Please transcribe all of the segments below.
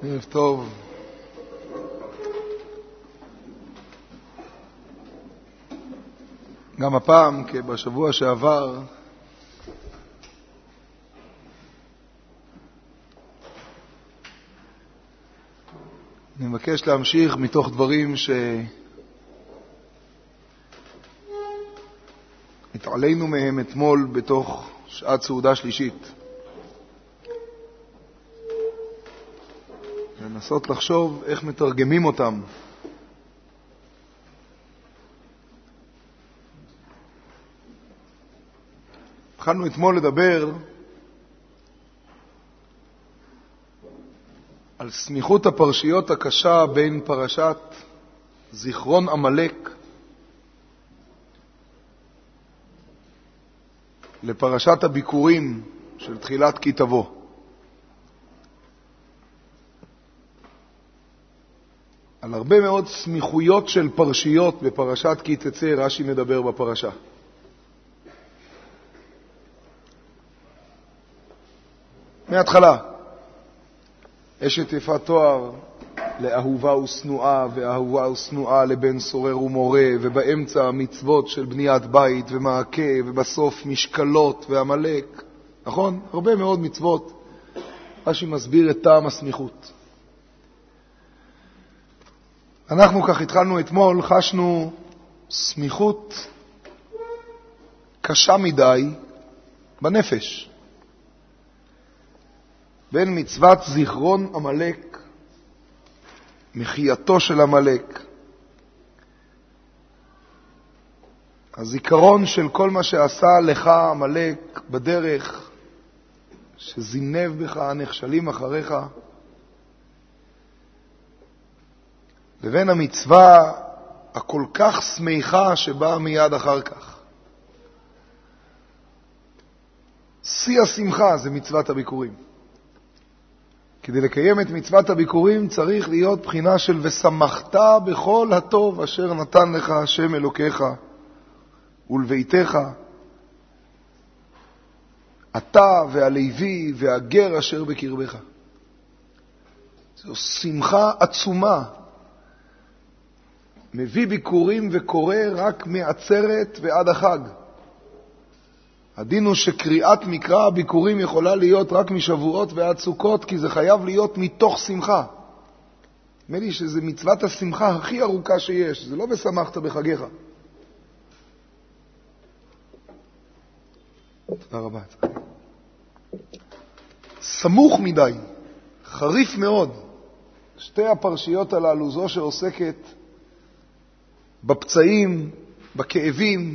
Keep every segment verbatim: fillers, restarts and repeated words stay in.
ערב טוב. גם הפעם, כבשבוע שעבר, אני מבקש להמשיך מתוך דברים שהתעלינו מהם אתמול בתוך שעת סעודה שלישית. לנסות לחשוב איך מתרגמים אותם. התחלנו אתמול לדבר על סמיכות הפרשיות הקשה בין פרשת זיכרון עמלק לפרשת הביקורים של תחילת כי תבוא. על הרבה מאוד סמיכויות של פרשיות בפרשת כי תצא רש"י מדבר בפרשה. מההתחלה, אשת יפת תואר לאהובה ושנואה, ואהובה ושנואה לבן סורר ומורה, ובאמצע מצוות של בניית בית ומעקה, ובסוף משקלות ועמלק. נכון? הרבה מאוד מצוות. רש"י מסביר את טעם הסמיכות. אנחנו כך התחלנו אתמול, חשנו סמיכות קשה מדי בנפש. בין מצוות זיכרון עמלק, מחייתו של עמלק, הזיכרון של כל מה שעשה לך עמלק בדרך, שזינב בך הנחשלים אחריך, לבין המצווה הכל כך שמחה שבאה מיד אחר כך. שיא השמחה זה מצוות הביקורים. כדי לקיים את מצוות הביקורים צריך להיות בחינה של ושמחת בכל הטוב אשר נתן לך השם אלוקיך ולביתך, אתה והלוי והגר אשר בקרבך. זו שמחה עצומה. מביא ביקורים וקורא רק מעצרת ועד החג. הדין הוא שקריאת מקרא הביקורים יכולה להיות רק משבועות ועד סוכות, כי זה חייב להיות מתוך שמחה. נדמה לי שזה מצוות השמחה הכי ארוכה שיש, זה לא ושמחת בחגיך. תודה רבה. סמוך מדי, חריף מאוד. שתי הפרשיות הללו, זו שעוסקת בפצעים, בכאבים,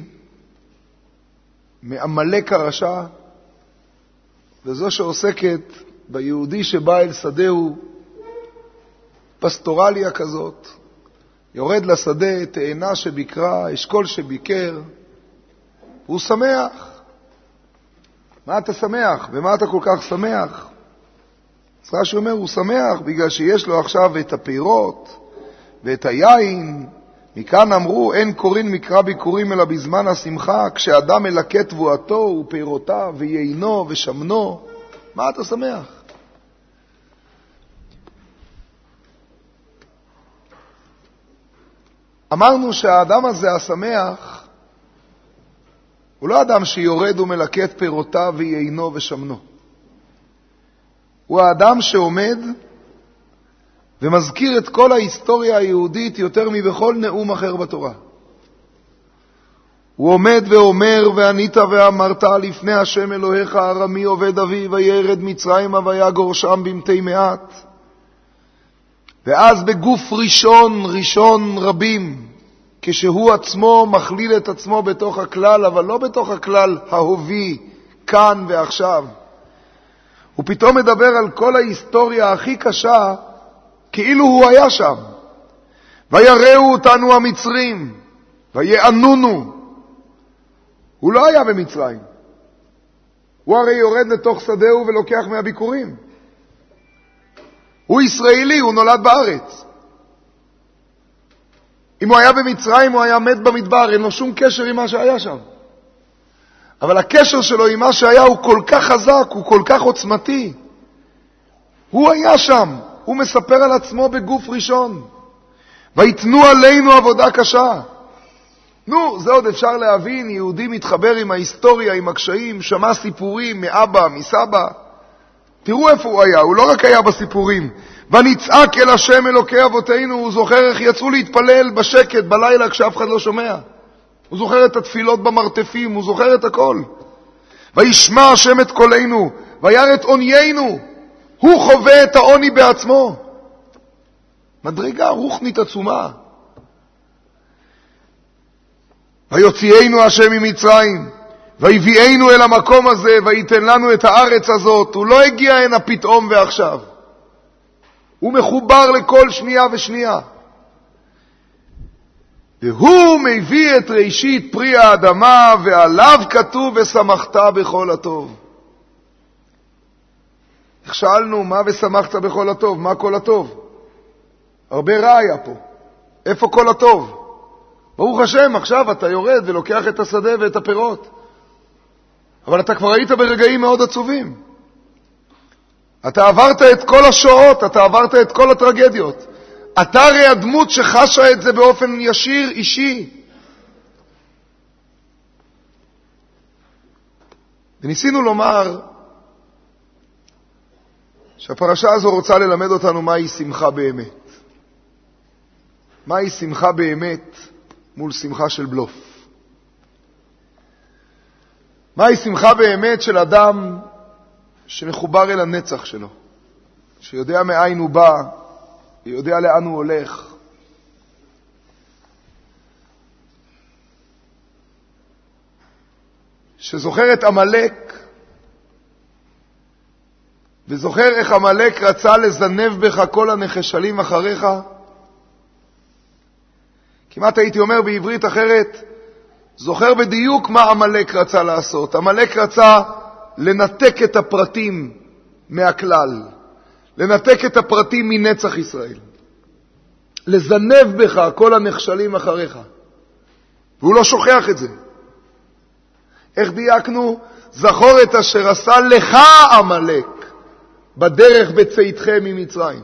מעמלק הרשע, וזו שעוסקת ביהודי שבא אל שדהו, פסטורליה כזאת, יורד לשדה, תאנה שביקרה, אשכול שביקר, והוא שמח. מה אתה שמח? ומה אתה כל כך שמח? אז רש"י אומר, הוא שמח בגלל שיש לו עכשיו את הפירות ואת היין. מכאן אמרו, אין קוראים מקרא ביקורים אלא בזמן השמחה, כשאדם מלקה תבואתו ופירותיו ויינו ושמנו. מה אתה שמח? אמרנו שהאדם הזה השמח הוא לא אדם שיורד ומלקה את פירותיו ויינו ושמנו. הוא האדם שעומד ומזכיר את כל ההיסטוריה היהודית יותר מבכל נאום אחר בתורה. הוא עומד ואומר, וענית ואמרת לפני השם אלוהיך ארמי עובד אבי, וירד מצרימה ויגור שם במתי מעט. ואז בגוף ראשון, ראשון רבים, כשהוא עצמו מכליל את עצמו בתוך הכלל, אבל לא בתוך הכלל ההובי, כאן ועכשיו. הוא פתאום מדבר על כל ההיסטוריה הכי קשה, כאילו הוא היה שם. ויראו אותנו המצרים, ויענונו. הוא לא היה במצרים. הוא הרי יורד לתוך שדהו ולוקח מהביקורים. הוא ישראלי, הוא נולד בארץ. אם הוא היה במצרים, הוא היה מת במדבר, אין לו שום קשר עם מה שהיה שם. אבל הקשר שלו עם מה שהיה הוא כל כך חזק, הוא כל כך עוצמתי. הוא היה שם, הוא מספר על עצמו בגוף ראשון. ויתנו עלינו עבודה קשה. נו, זה עוד אפשר להבין, יהודי מתחבר עם ההיסטוריה, עם הקשיים, שמע סיפורים מאבא, מסבא. תראו איפה הוא היה, הוא לא רק היה בסיפורים. ונצעק אל השם אלוקי אבותינו, הוא זוכר איך יצאו להתפלל בשקט, בלילה, כשאף אחד לא שומע. הוא זוכר את התפילות במרתפים, הוא זוכר את הכל. וישמע השם את קולנו, וירא את עוניינו. הוא חווה את העוני בעצמו. מדרגה רוחנית עצומה. ויוציאנו השם ממצרים, ויביאנו אל המקום הזה, וייתן לנו את הארץ הזאת. הוא לא הגיע הנה פתאום ועכשיו. הוא מחובר לכל שנייה ושנייה. והוא מביא את ראשית פרי האדמה, ועליו כתוב ושמחת בכל הטוב. איך שאלנו, מה ושמחת בכל הטוב? מה כל הטוב? הרבה רע היה פה. איפה כל הטוב? ברוך השם, עכשיו אתה יורד ולוקח את השדה ואת הפירות. אבל אתה כבר היית ברגעים מאוד עצובים. אתה עברת את כל השואות, אתה עברת את כל הטרגדיות. אתה הרי הדמות שחשה את זה באופן ישיר, אישי. וניסינו לומר שהפרשה הזו רוצה ללמד אותנו מהי שמחה באמת. מהי שמחה באמת מול שמחה של בלוף. מהי שמחה באמת של אדם שמחובר אל הנצח שלו, שיודע מאין הוא בא, יודע לאן הוא הולך. שזוכר את עמלק, וזוכר איך עמלק רצה לזנב בך כל הנחשלים אחריך. כמעט הייתי אומר בעברית אחרת, זוכר בדיוק מה עמלק רצה לעשות. עמלק רצה לנתק את הפרטים מהכלל, לנתק את הפרטים מנצח ישראל, לזנב בך כל הנחשלים אחריך, והוא לא שוכח את זה. איך דייקנו? זכור את אשר עשה לך עמלק בדרך בצאתכם ממצרים.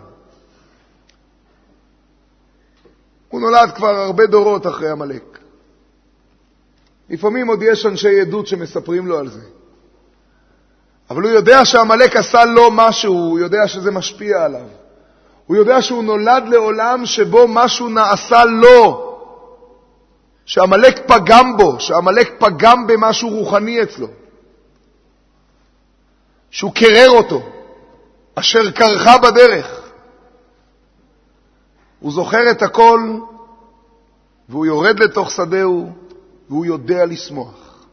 הוא נולד כבר הרבה דורות אחרי עמלק. לפעמים עוד יש אנשי עדות שמספרים לו על זה. אבל הוא יודע שעמלק עשה לו משהו, הוא יודע שזה משפיע עליו. הוא יודע שהוא נולד לעולם שבו משהו נעשה לו. שעמלק פגם בו, שעמלק פגם במשהו רוחני אצלו. שהוא קרר אותו, אשר קרחה בדרך. הוא זוכר את הכל, והוא יורד לתוך שדהו, והוא יודע לשמוח.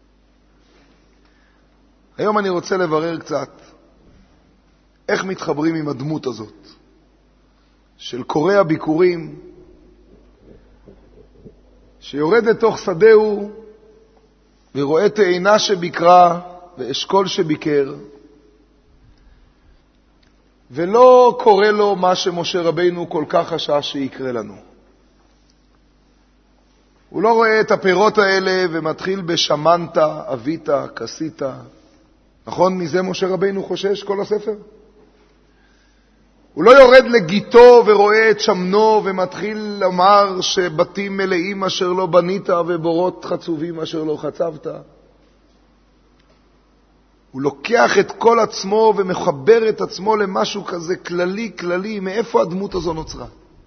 היום אני רוצה לברר קצת, איך מתחברים עם הדמות הזאת, של קורא הביקורים, שיורד לתוך שדהו, ורואה תאנה שביקרה, ואשכול שביקר, ולא קורא לו מה שמשה רבינו כל כך חשש שיקרה לנו. הוא לא רואה את הפירות האלה ומתחיל בשמנת, אבית, כסית. נכון? מזה משה רבינו חושש כל הספר? הוא לא יורד לגיתו ורואה את שמנו ומתחיל לומר שבתים מלאים אשר לא בנית ובורות חצובים אשר לא חצבת. הוא לוקח את כל עצמו ומחבר את עצמו למשהו כזה כללי, כללי. מאיפה הדמות הזו נוצרה?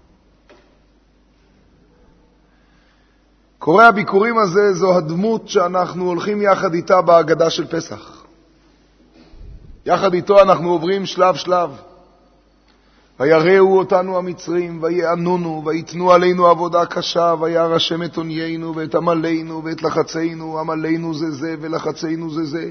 קורא הביקורים הזה זו הדמות שאנחנו הולכים יחד איתה בהגדה של פסח. יחד איתו אנחנו עוברים שלב שלב. ויראו אותנו המצרים, ויענונו, ויתנו עלינו עבודה קשה, וירא השם את עוניינו ואת עמלנו ואת לחצינו, עמלנו זה זה ולחצינו זה זה.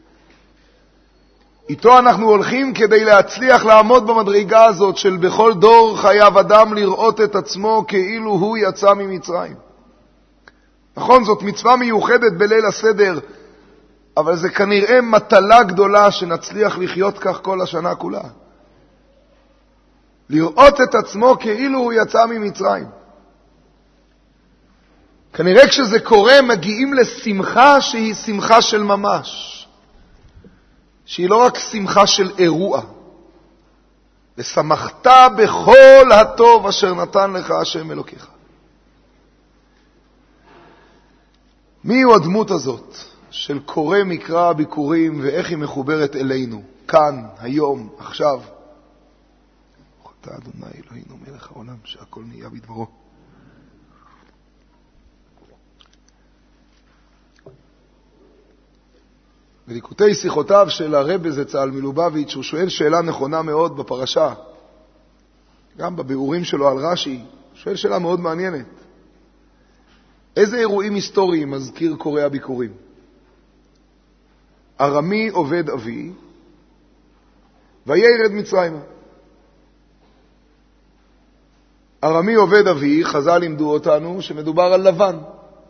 איתו אנחנו הולכים כדי להצליח לעמוד במדרגה הזאת של בכל דור חייב אדם לראות את עצמו כאילו הוא יצא ממצרים. נכון, זאת מצווה מיוחדת בליל הסדר, אבל זה כנראה מטלה גדולה שנצליח לחיות כך כל השנה כולה. לראות את עצמו כאילו הוא יצא ממצרים. כנראה כשזה קורה מגיעים לשמחה שהיא שמחה של ממש. שהיא לא רק שמחה של אירוע. ושמחת בכל הטוב אשר נתן לך השם אלוקיך. מי הוא הדמות הזאת של קורא מקרא הביקורים ואיך היא מחוברת אלינו, כאן, היום, עכשיו? אתה אדוני אלוהינו מלך העולם שהכל נהיה בדברו. בליקוטי שיחותיו של הרבי זצ"ל מלובביץ' הוא שואל שאלה נכונה מאוד בפרשה, גם בביאורים שלו על רש"י, שואל שאלה מאוד מעניינת. איזה אירועים היסטוריים מזכיר קורא הביקורים? ארמי עובד אבי וירד מצרימה. ארמי עובד אבי, חז"ל לימדו אותנו שמדובר על לבן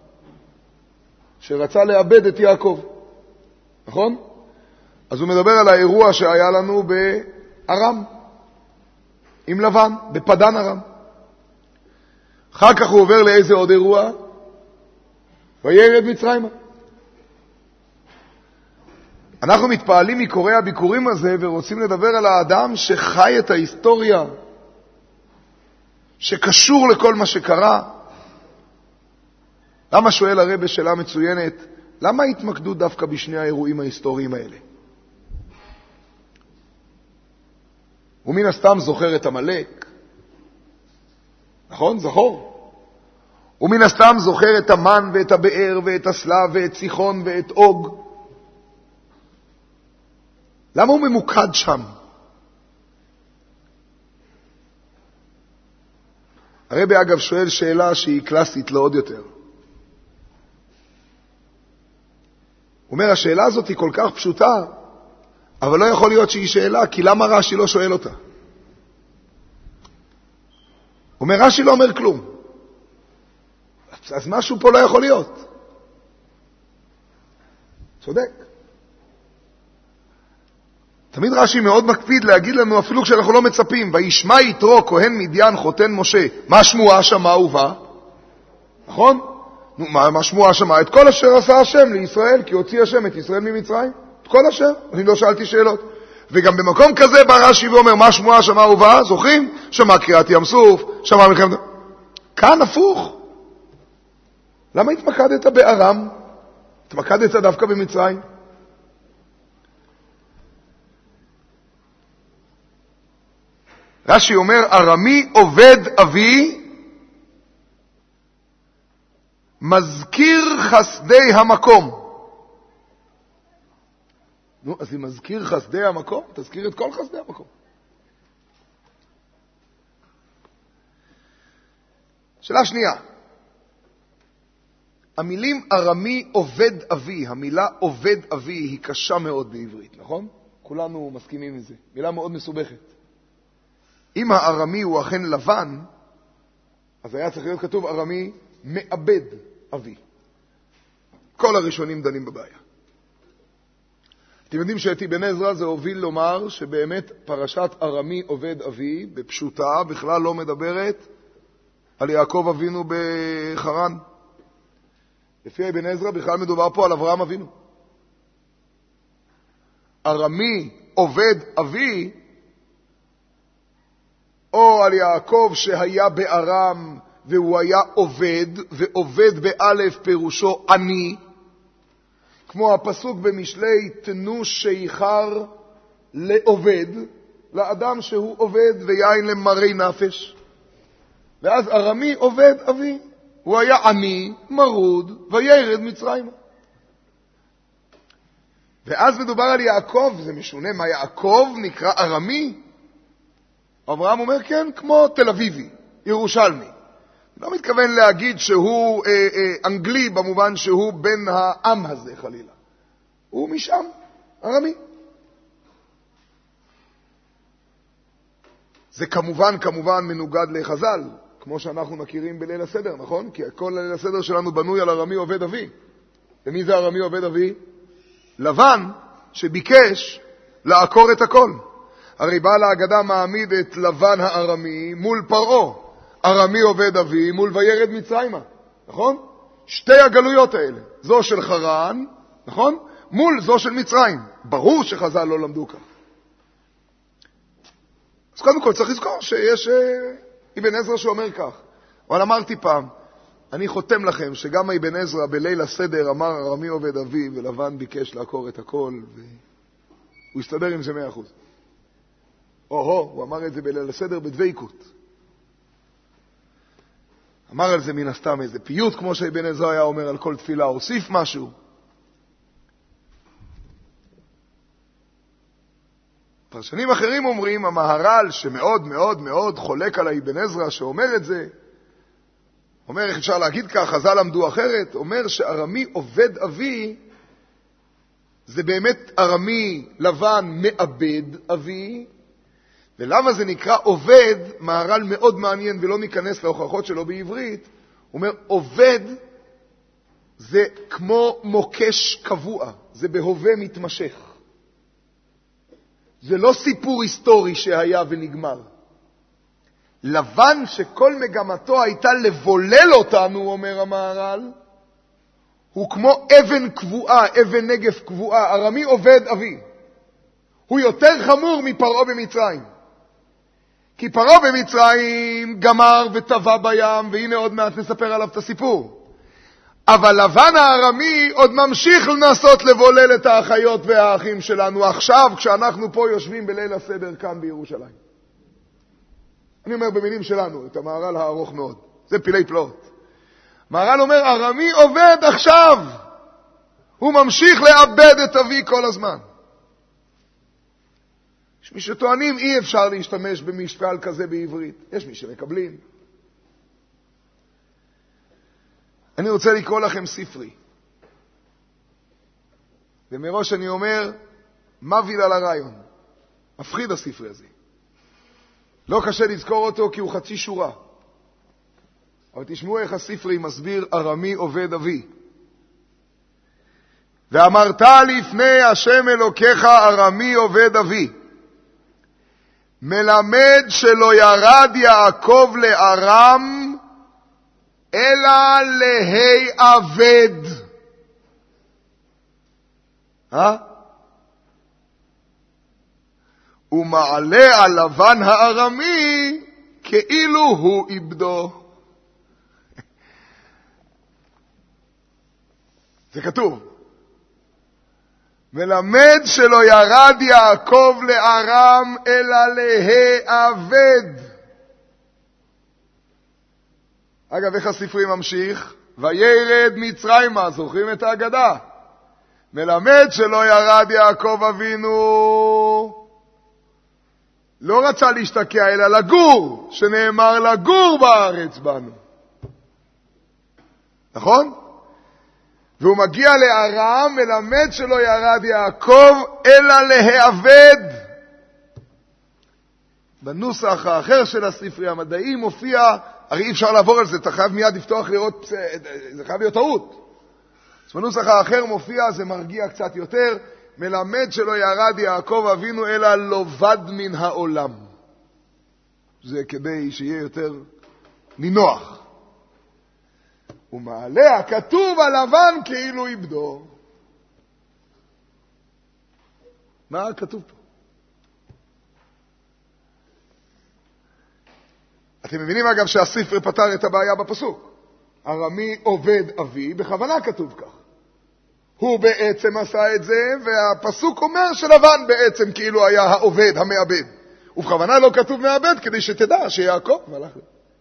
שרצה לאבד את יעקב, נכון? אז הוא מדבר על האירוע שהיה לנו בארם עם לבן, בפדן ארם. אחר כך הוא עובר לאיזה עוד אירוע? וירד מצרימה. אנחנו מתפעלים מקורא הביקורים הזה ורוצים לדבר על האדם שחי את ההיסטוריה, שקשור לכל מה שקרה. למה שואל הרבי שאלה מצוינת? למה התמקדו דווקא בשני האירועים ההיסטוריים האלה? הוא מן הסתם זוכר את המלאק, נכון? זכור. הוא מן הסתם זוכר את המן ואת הבאר ואת הסלב ואת סיחון ואת אוג. למה הוא ממוקד שם? הרבי אגב שואל שאלה שהיא קלאסית לעוד יותר. הוא אומר, השאלה הזאת היא כל כך פשוטה, אבל לא יכול להיות שהיא שאלה, כי למה רש"י לא שואל אותה? הוא אומר, רש"י לא אומר כלום. אז משהו פה לא יכול להיות. צודק. תמיד רש"י מאוד מקפיד להגיד לנו, אפילו כשאנחנו לא מצפים, וישמע יתרו כהן מדיין חותן משה, מה שמועה שמה ובא? נכון? נו, מה, מה שמועה שמה? את כל אשר עשה השם לישראל, כי הוציא השם את ישראל ממצרים. את כל אשר. אני לא שאלתי שאלות. וגם במקום כזה בא רש"י ואומר, מה שמועה שמה ובא? זוכרים? שמע קריאת ים סוף, שמע מלחמת... כאן הפוך. למה התמקדת בארם? התמקדת דווקא במצרים? רש"י אומר, ארמי עובד אבי מזכיר חסדי המקום. נו, אז אם מזכיר חסדי המקום, תזכיר את כל חסדי המקום. שאלה שנייה. המילים ארמי עובד אבי, המילה עובד אבי היא קשה מאוד בעברית, נכון? כולנו מסכימים עם זה. מילה מאוד מסובכת. אם הארמי הוא אכן לבן, אז היה צריך להיות כתוב ארמי מאבד אבי. כל הראשונים דנים בבעיה. אתם יודעים שאת אבן עזרא זה הוביל לומר שבאמת פרשת ארמי עובד אבי, בפשוטה, בכלל לא מדברת על יעקב אבינו בחרן. לפי אבן עזרא בכלל מדובר פה על אברהם אבינו. ארמי עובד אבי, או על יעקב שהיה בארם והוא היה עובד, ועובד באלף פירושו עני, כמו הפסוק במשלי, תנו שיחר לעובד, לאדם שהוא עובד ויין למרי נפש. ואז ארמי עובד אבי, הוא היה עני, מרוד, וירד מצרימה. ואז מדובר על יעקב, זה משונה, מה יעקב נקרא ארמי? אברהם אומר כן, כמו תל אביבי, ירושלמי. לא מתכוון להגיד שהוא אה, אה, אנגלי במובן שהוא בן העם הזה חלילה. הוא משם, ארמי. זה כמובן, כמובן מנוגד לחז"ל, כמו שאנחנו מכירים בליל הסדר, נכון? כי כל ליל הסדר שלנו בנוי על ארמי עובד אבי. ומי זה ארמי עובד אבי? לבן שביקש לעקור את הכל. הרי בעל ההגדה מעמיד את לבן הארמי מול פרעה. ארמי עובד אבי מול וירד מצרימה, נכון? שתי הגלויות האלה, זו של חרן, נכון? מול זו של מצרים. ברור שחז"ל לא למדו כך. אז קודם כל צריך לזכור שיש אבן עזרא שאומר כך. אבל אמרתי פעם, אני חותם לכם שגם אבן עזרא בליל הסדר אמר ארמי עובד אבי, ולבן ביקש לעקור את הכל, והוא הסתדר עם זה מאה אחוז. או-הו, הוא אמר את זה בליל הסדר בדבקות. אמר על זה מן הסתם איזה פיוט, כמו שאבן עזרא היה אומר על כל תפילה, הוסיף משהו. פרשנים אחרים אומרים, המהר"ל שמאוד מאוד מאוד חולק על אבן עזרא שאומר את זה, אומר, איך אפשר להגיד כך, חז"ל למדו אחרת, אומר שארמי עובד אבי, זה באמת ארמי לבן מאבד אבי, ולמה זה נקרא עובד, מהר"ל מאוד מעניין ולא ניכנס להוכחות שלו בעברית, הוא אומר, עובד זה כמו מוקש קבוע, זה בהווה מתמשך. זה לא סיפור היסטורי שהיה ונגמר. לבן שכל מגמתו הייתה לבולל אותנו, אומר המהר"ל, הוא כמו אבן קבועה, אבן נגף קבועה, ארמי עובד אבי. הוא יותר חמור מפרעה במצרים. כי פרעה במצרים גמר וטבע בים, והנה עוד מעט נספר עליו את הסיפור. אבל לבן הארמי עוד ממשיך לנסות לבולל את האחיות והאחים שלנו, עכשיו כשאנחנו פה יושבים בליל הסדר כאן בירושלים. אני אומר במילים שלנו, את המהר"ל הארוך מאוד. זה פילי פלאות. מהר"ל אומר, ארמי עובד עכשיו. הוא ממשיך לאבד את אבי כל הזמן. יש מי שטוענים, אי אפשר להשתמש במשקל כזה בעברית. יש מי שמקבלים. אני רוצה לקרוא לכם ספרי. ומראש אני אומר, מוביל על הרעיון. מפחיד הספרי הזה. לא קשה לזכור אותו כי הוא חצי שורה. אבל תשמעו איך הספרי מסביר ארמי עובד אבי. ואמרת לפני השם אלוקיך ארמי עובד אבי. מלמד שלא ירד יעקב לארם אלא להיאבד. אה? ומעלה על לבן הארמי כאילו הוא איבדו. זה כתוב. מלמד שלא ירד יעקב לארם אלא להיאבד. אגב, איך הספרי ממשיך? וירד מצרימה, זוכרים את ההגדה? מלמד שלא ירד יעקב אבינו, לא רצה להשתקע אלא לגור, שנאמר לגור בארץ בנו. נכון? והוא מגיע לארם, מלמד שלא ירד יעקב אלא להיאבד. בנוסח האחר של הספרי המדעי מופיע, הרי אי אפשר לעבור על זה, אתה חייב מיד לפתוח לראות, זה חייב להיות טעות. אז בנוסח האחר מופיע, זה מרגיע קצת יותר, מלמד שלא ירד יעקב אבינו אלא לובד מן העולם. זה כדי שיהיה יותר נינוח. ומעלה הכתוב על לבן כאילו איבדו. מה כתוב פה? אתם מבינים אגב שהספר פתר את הבעיה בפסוק. ארמי עובד אבי, בכוונה כתוב כך. הוא בעצם עשה את זה, והפסוק אומר שלבן בעצם כאילו היה העובד, המעבד. ובכוונה לא כתוב מעבד, כדי שתדע שיעקב מלך.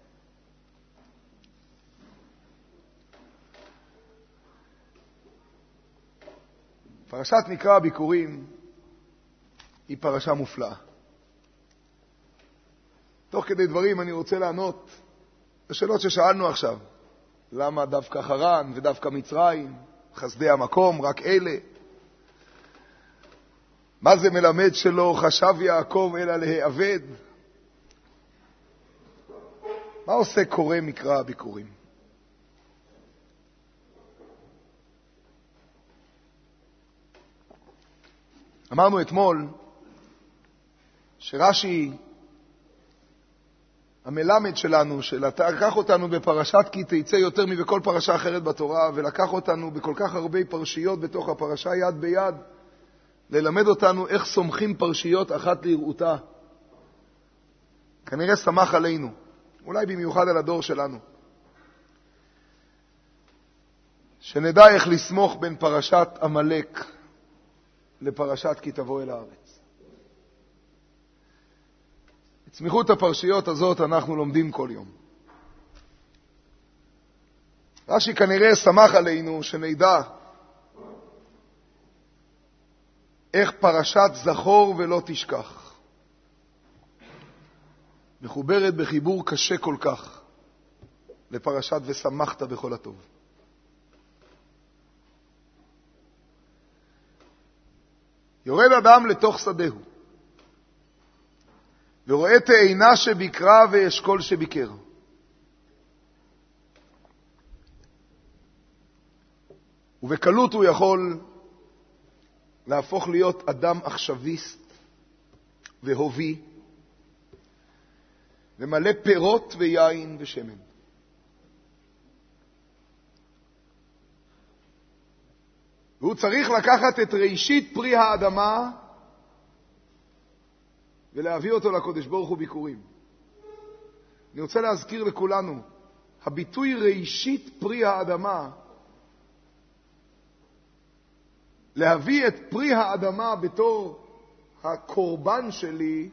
פרשת מקרא הביקורים היא פרשה מופלאה. תוך כדי דברים אני רוצה לענות לשאלות ששאלנו עכשיו. למה דווקא חרן ודווקא מצרים? חסדי המקום, רק אלה. מה זה מלמד שלא חשב יעקב אלא להיאבד? מה עושה קורא מקרא הביקורים? אמרנו אתמול שרש"י, המלמד שלנו, שלקח אותנו בפרשת כי תצא יותר מבכל פרשה אחרת בתורה, ולקח אותנו בכל כך הרבה פרשיות בתוך הפרשה יד ביד, ללמד אותנו איך סומכים פרשיות אחת לראותה. כנראה שמח עלינו, אולי במיוחד על הדור שלנו, שנדע איך לסמוך בין פרשת עמלק לפרשת כי תבוא אל הארץ. את סמיכות הפרשיות הזאת אנחנו לומדים כל יום. רש"י כנראה שמח עלינו שנדע איך פרשת זכור ולא תשכח מחוברת בחיבור קשה כל כך לפרשת ושמחת בכל הטוב. יורד אדם לתוך שדהו ורואה תאנה שביקרה ואשכול שביקר. ובקלות הוא יכול להפוך להיות אדם עכשוויסט והובי, ומלא פירות ויין ושמן. והוא צריך לקחת את ראשית פרי האדמה ולהביא אותו לקדוש ברוך הוא ביקורים. אני רוצה להזכיר לכולנו, הביטוי ראשית פרי האדמה, להביא את פרי האדמה בתור הקורבן שלי,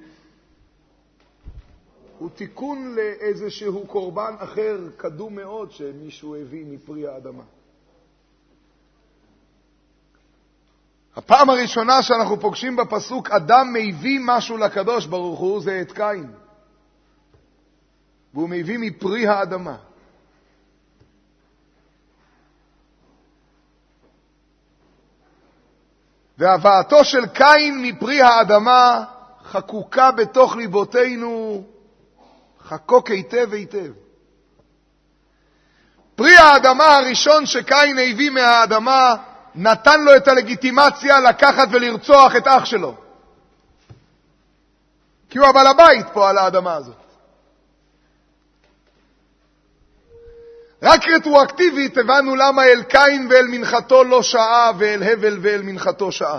הוא תיקון לאיזשהו קורבן אחר קדום מאוד שמישהו הביא מפרי האדמה. הפעם הראשונה שאנחנו פוגשים בפסוק אדם מביא משהו לקדוש ברוך הוא זה את קין, והוא מביא מפרי האדמה. והבאתו של קין מפרי האדמה חקוקה בתוך ליבותינו חקוק היטב היטב. פרי האדמה הראשון שקין הביא מהאדמה נתן לו את הלגיטימציה לקחת ולרצוח את אח שלו, כי הוא הבעל הבית פה על האדמה הזאת. רק רטרואקטיבית הבנו למה אל קין ואל מנחתו לא שעה ואל הבל ואל מנחתו שעה.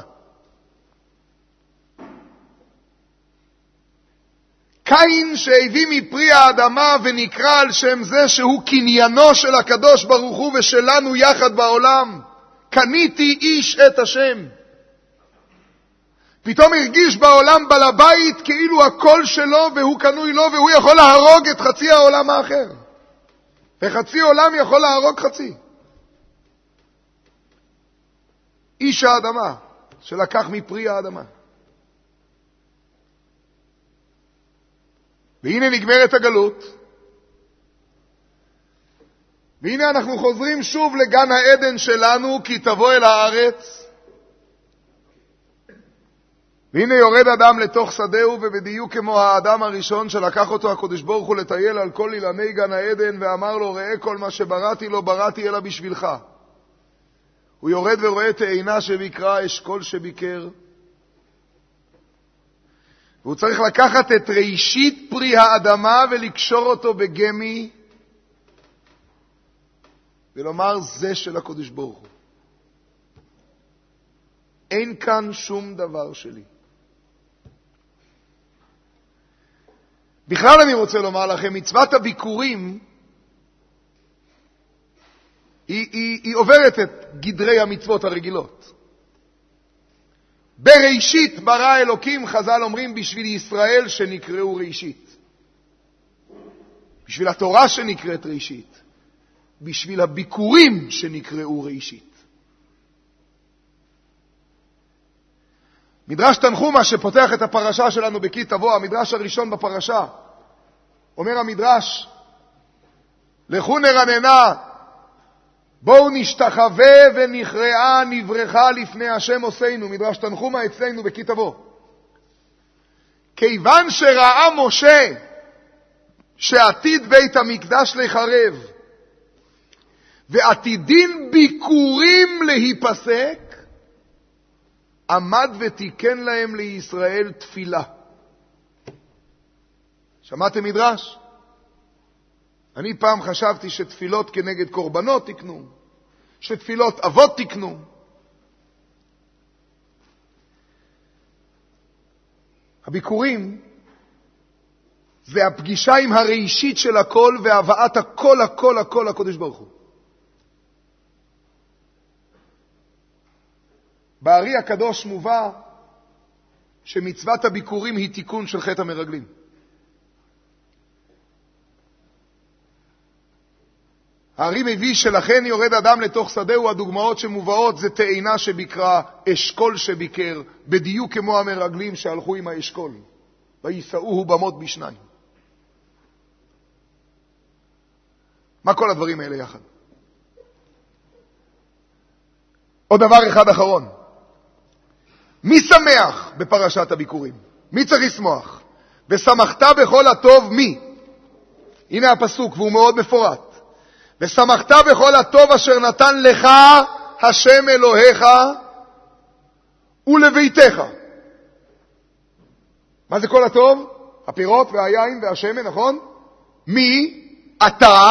קין שהביא מפרי האדמה ונקרא על שם זה שהוא קניינו של הקדוש ברוך הוא ושלנו יחד בעולם, קניתי איש את השם. פתאום הרגיש בעולם בעל הבית כאילו הכל שלו והוא קנוי לו, והוא יכול להרוג את חצי העולם האחר, וחצי עולם יכול להרוג חצי. איש האדמה שלקח מפרי האדמה. והנה נגמרת הגלות, והנה אנחנו חוזרים שוב לגן העדן שלנו, כי תבוא אל הארץ. והנה יורד אדם לתוך שדהו, ובדיוק כמו האדם הראשון שלקח אותו הקדוש ברוך הוא לטייל על כל אילני גן העדן, ואמר לו, ראה כל מה שבראתי לא בראתי אלא בשבילך. הוא יורד ורואה תאנה שביקרה, אשכול שביקר. והוא צריך לקחת את ראשית פרי האדמה ולקשור אותו בגמי, ולומר זה של הקדוש ברוך הוא. אין כאן שום דבר שלי. בכלל אני רוצה לומר לכם, מצוות הביקורים היא, היא, היא עוברת את גדרי המצוות הרגילות. בראשית ברא אלוקים, חז"ל אומרים, בשביל ישראל שנקראו ראשית, בשביל התורה שנקראת ראשית, בשביל הביקורים שנקראו ראשית. מדרש תנחומה שפותח את הפרשה שלנו בכי תבוא, המדרש הראשון בפרשה, אומר המדרש, לכו נרננה, בואו נשתחווה ונכרעה נברכה לפני השם עושינו. מדרש תנחומה אצלנו בכי תבוא. כיוון שראה משה שעתיד בית המקדש לחרב ועתידין ביקורים להיפסק, עמד ותיקן להם לישראל תפילה. שמעתם מדרש? אני פעם חשבתי שתפילות כנגד קורבנות תקנו, שתפילות אבות תקנו. הביקורים זה הפגישה עם הראשית של הכל והבאת הכל הכל הכל הקודש ברוך הוא. בארי הקדוש מובא שמצוות הביקורים היא תיקון של חטא המרגלים. הארי מביא שלכן יורד אדם לתוך שדהו, הדוגמאות שמובאות זה תאנה שביקרה, אשכול שביקר, בדיוק כמו המרגלים שהלכו עם האשכול, ויסעוהו במות בשניים. מה כל הדברים האלה יחד? עוד דבר אחד אחרון. מי שמח בפרשת הביקורים? מי צריך לשמוח? ושמחת בכל הטוב מי? הנה הפסוק והוא מאוד מפורט. ושמחת בכל הטוב אשר נתן לך השם אלוהיך ולביתך. מה זה כל הטוב? הפירות והיין והשמן, נכון? מי? אתה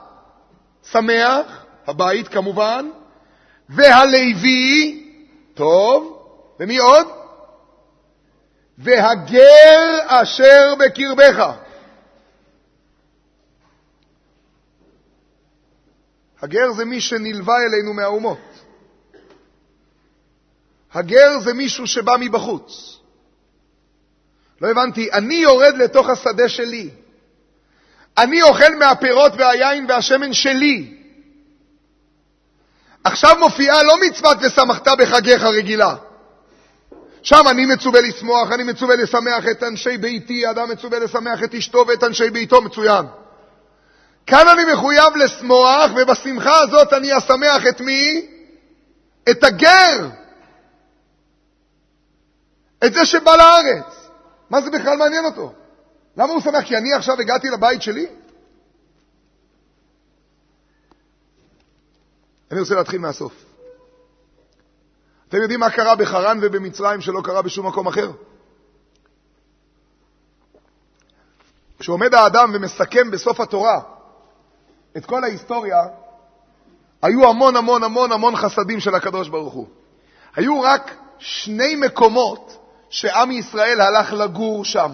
שמח, הבית כמובן, והלוי, טוב, ומי עוד? והגר אשר בקרבך. הגר זה מי שנלווה אלינו מהאומות. הגר זה מישהו שבא מבחוץ. לא הבנתי, אני יורד לתוך השדה שלי. אני אוכל מהפירות והיין והשמן שלי. עכשיו מופיעה לא מצוות ושמחת בחגיך רגילה. שם אני מצווה לשמוח, אני מצווה לשמח את אנשי ביתי, אדם מצווה לשמח את אשתו ואת אנשי ביתו, מצוין. כאן אני מחויב לשמוח, ובשמחה הזאת אני אשמח את מי? את הגר. את זה שבא לארץ. מה זה בכלל מעניין אותו? למה הוא שמח? כי אני עכשיו הגעתי לבית שלי? אני רוצה להתחיל מהסוף. אתם יודעים מה קרה בחרן ובמצרים שלא קרה בשום מקום אחר? כשעומד האדם ומסכם בסוף התורה את כל ההיסטוריה, היו המון המון המון המון חסדים של הקדוש ברוך הוא. היו רק שני מקומות שעם ישראל הלך לגור שם.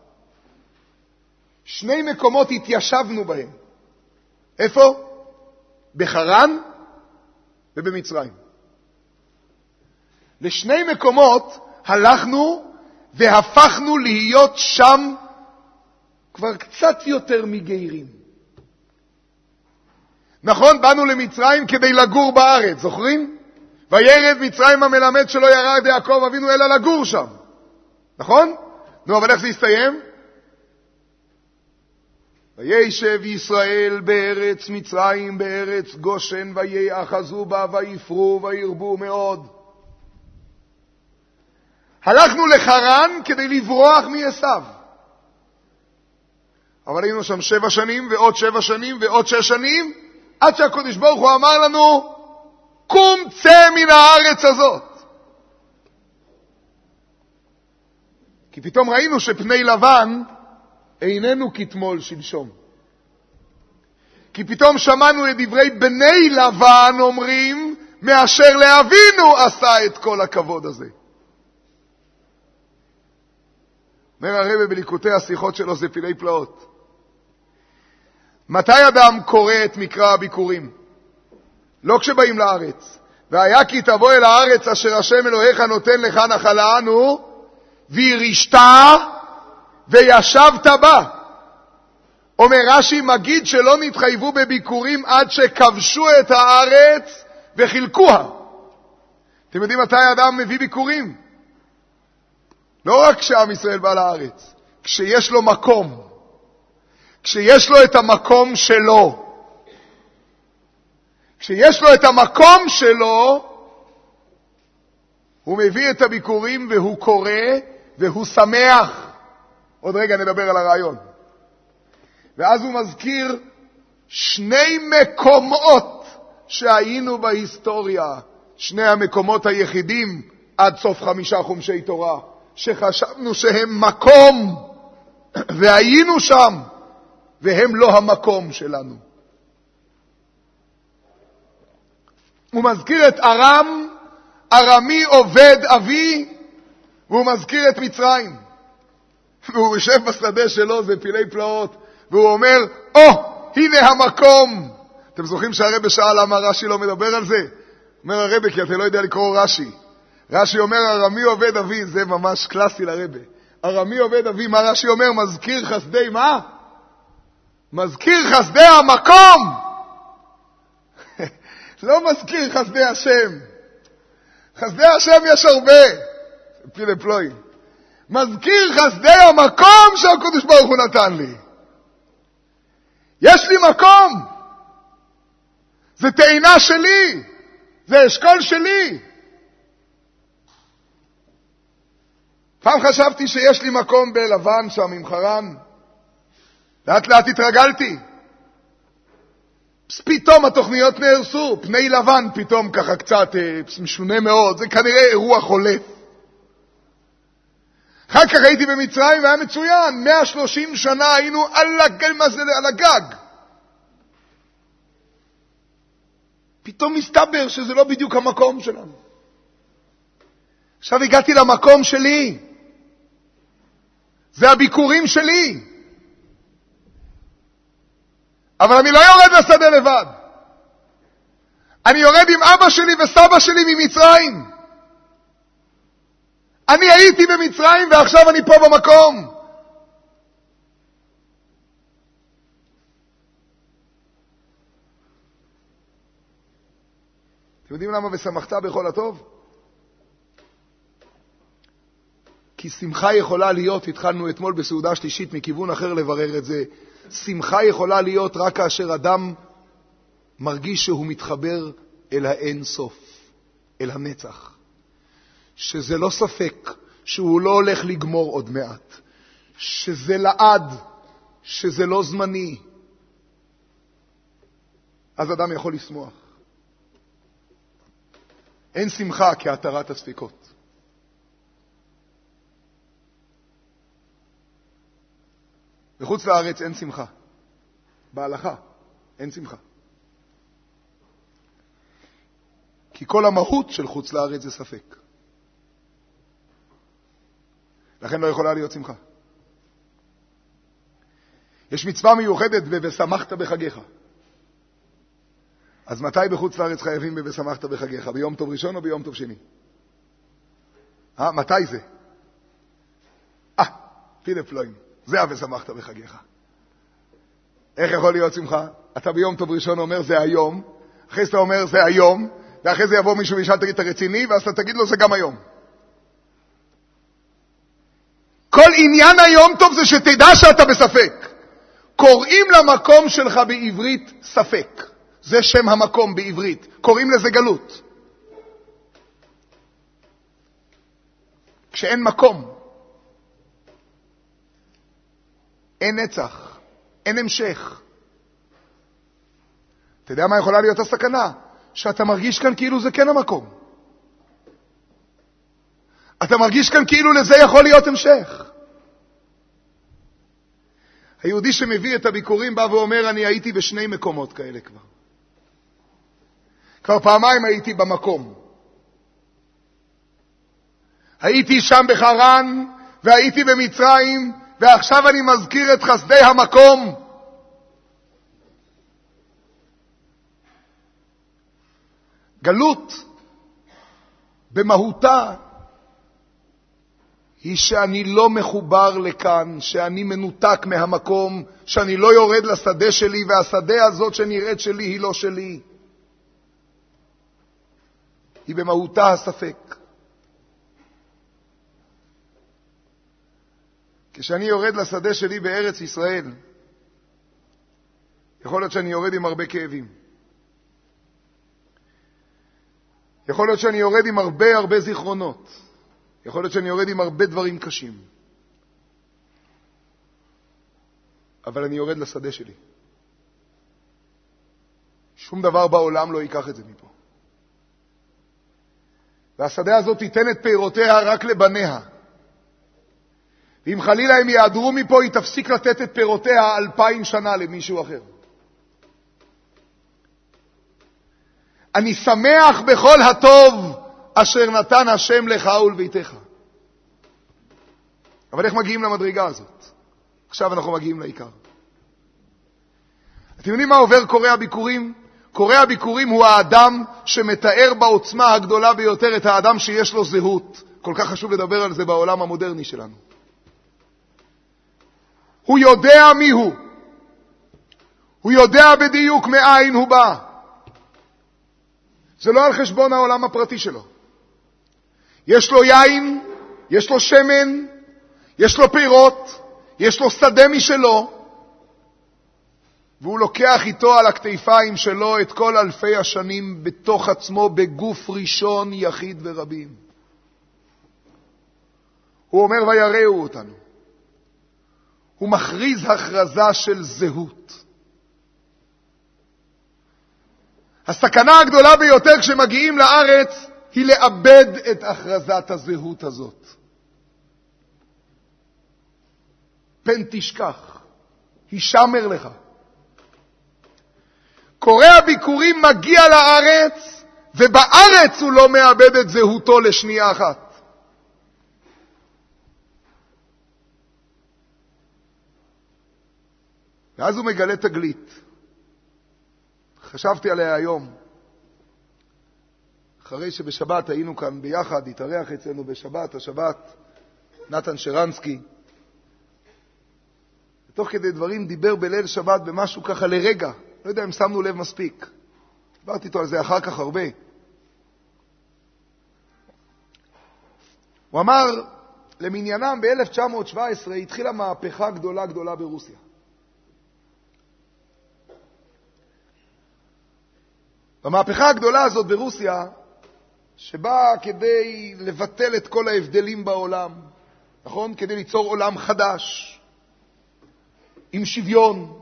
שני מקומות התיישבנו בהם. איפה? בחרן ובמצרים. לשני מקומות הלכנו והפכנו להיות שם כבר קצת יותר מגיירים. נכון, באנו למצרים כדי לגור בארץ, זוכרים? וירד מצרים המלמד שלא ירד יעקב אבינו אלא לגור שם. נכון? נו, אבל איך זה יסתיים? וישב ישראל בארץ מצרים, בארץ גושן, ויאחזו בה, ויפרו, וירבו מאוד. הלכנו לחרן כדי לברוח מעשיו. אבל היינו שם שבע שנים, ועוד שבע שנים, ועוד שש שנים, עד שהקדוש ברוך הוא אמר לנו, קום צא מן הארץ הזאת. כי פתאום ראינו שפני לבן איננו כתמול שלשום. כי פתאום שמענו את דברי בני לבן אומרים, מאשר לאבינו עשה את כל הכבוד הזה. אומר הרב בליקוטי השיחות שלו, זה פילי פלאות. מתי אדם קורא את מקרא הביקורים? לא כשבאים לארץ. והיה כי תבוא אל הארץ אשר השם אלוהיך נותן לך נחלה אנו, וירשת וישבת בה. אומר רש"י, מגיד שלא נתחייבו בביקורים עד שכבשו את הארץ וחילקוה. אתם יודעים מתי האדם מביא ביקורים? לא רק כשעם ישראל בא לארץ, כשיש לו מקום, כשיש לו את המקום שלו. כשיש לו את המקום שלו, הוא מביא את הביקורים והוא קורא והוא שמח. עוד רגע נדבר על הרעיון. ואז הוא מזכיר שני מקומות שהיינו בהיסטוריה, שני המקומות היחידים עד סוף חמישה חומשי תורה, שחשבנו שהם מקום, והיינו שם, והם לא המקום שלנו. הוא מזכיר את ארם, ארמי עובד אבי, והוא מזכיר את מצרים. והוא יושב בשדה שלו, זה פילי פלאות, והוא אומר, או, oh, הנה המקום. אתם זוכרים שהרבא שאל למה רש"י לא מדבר על זה? אומר הרבא, כי אתה לא יודע לקרוא רש"י. רש"י אומר, ארמי עובד אבי, זה ממש קלאסי לרבא. ארמי עובד אבי, מה רש"י אומר? מזכיר חסדי מה? מזכיר חסדי המקום. לא מזכיר חסדי השם. חסדי השם יש הרבה. פילי פלואי. מזכיר חסדי המקום שהקדוש ברוך הוא נתן לי. יש לי מקום. זה תאנה שלי. זה אשכול שלי. פעם חשבתי שיש לי מקום בלבן שם עם חרן. לאט לאט התרגלתי. פתאום התוכניות נהרסו. פני לבן פתאום ככה קצת אה, משונה מאוד. זה כנראה אירוע חולף. אחר כך הייתי במצרים והיה מצוין. מאה ושלושים שנה היינו על הגג. על הגג. פתאום מסתבר שזה לא בדיוק המקום שלנו. עכשיו הגעתי למקום שלי. זה הביקורים שלי. אבל אני לא יורד לשדה לבד. אני יורד עם אבא שלי וסבא שלי ממצרים. אני הייתי במצרים ועכשיו אני פה במקום. אתם יודעים למה ושמחת בכל הטוב? כי שמחה יכולה להיות, התחלנו אתמול בסעודה שלישית מכיוון אחר לברר את זה, שמחה יכולה להיות רק כאשר אדם מרגיש שהוא מתחבר אל האין סוף, אל הנצח. שזה לא ספק, שהוא לא הולך לגמור עוד מעט, שזה לעד, שזה לא זמני. אז אדם יכול לשמוח. אין שמחה כהתרת הספקות. בחוץ לארץ אין שמחה. בהלכה אין שמחה. כי כל המהות של חוץ לארץ זה ספק. לכן לא יכולה להיות שמחה. יש מצווה מיוחדת ב"ושמחת בחגיך". אז מתי בחוץ לארץ חייבים ב"ושמחת בחגיך"? ביום טוב ראשון או ביום טוב שני? אה, מתי זה? אה, פילי פלואים. זה ה"ושמחת בחגיך". איך יכול להיות שמחה? אתה ביום טוב ראשון אומר זה היום, אחרי שאתה אומר זה היום, ואחרי זה יבוא מישהו וישאל תגיד אתה רציני, ואז אתה תגיד לו זה גם היום. כל עניין היום טוב זה שתדע שאתה בספק. קוראים למקום שלך בעברית ספק. זה שם המקום בעברית. קוראים לזה גלות. כשאין מקום, אין נצח, אין המשך. אתה יודע מה יכולה להיות הסכנה? שאתה מרגיש כאן כאילו זה כן המקום. אתה מרגיש כאן כאילו לזה יכול להיות המשך. היהודי שמביא את הביקורים בא ואומר, אני הייתי בשני מקומות כאלה כבר. כבר פעמיים הייתי במקום. הייתי שם בחרן, והייתי במצרים, ועכשיו אני מזכיר את חסדי המקום. גלות במהותה היא שאני לא מחובר לכאן, שאני מנותק מהמקום, שאני לא יורד לשדה שלי, והשדה הזאת שנראית שלי היא לא שלי. היא במהותה הספק. כשאני יורד לשדה שלי בארץ ישראל, יכול להיות שאני יורד עם הרבה כאבים. יכול להיות שאני יורד עם הרבה הרבה זיכרונות. יכול להיות שאני יורד עם הרבה דברים קשים. אבל אני יורד לשדה שלי. שום דבר בעולם לא ייקח את זה מפה. והשדה הזאת תיתן את פירותיה רק לבניה. ואם חלילה הם יעדרו מפה, היא תפסיק לתת את פירותיה אלפיים שנה למישהו אחר. אני שמח בכל הטוב אשר נתן השם לך ולביתך. אבל איך מגיעים למדרגה הזאת? עכשיו אנחנו מגיעים לעיקר. אתם יודעים מה עובר קורא הביקורים? קורא הביקורים הוא האדם שמתאר בעוצמה הגדולה ביותר את האדם שיש לו זהות. כל כך חשוב לדבר על זה בעולם המודרני שלנו. הוא יודע מי הוא. הוא יודע בדיוק מאין הוא בא. זה לא על חשבון העולם הפרטי שלו. יש לו יין, יש לו שמן, יש לו פירות, יש לו שדה משלו, והוא לוקח איתו על הכתפיים שלו את כל אלפי השנים בתוך עצמו בגוף ראשון יחיד ורבים. הוא אומר ויראו אותנו. הוא מכריז הכרזה של זהות. הסכנה הגדולה ביותר כשמגיעים לארץ היא לאבד את הכרזת הזהות הזאת. פן תשכח, הישמר לך. קורא הביקורים מגיע לארץ, ובארץ הוא לא מאבד את זהותו לשנייה אחת. ואז הוא מגלה תגלית. חשבתי עליה היום. אחרי שבשבת היינו כאן ביחד, התארח אצלנו בשבת, השבת, נתן שרנסקי. תוך כדי דברים דיבר בליל שבת במשהו ככה לרגע. לא יודע אם שמנו לב מספיק. דיברתי איתו על זה אחר כך הרבה. הוא אמר, למניינם ב-אלף תשע מאות שבע עשרה התחילה מהפכה גדולה גדולה ברוסיה. במהפכה הגדולה הזאת ברוסיה, שבאה כדי לבטל את כל ההבדלים בעולם, נכון? כדי ליצור עולם חדש, עם שוויון.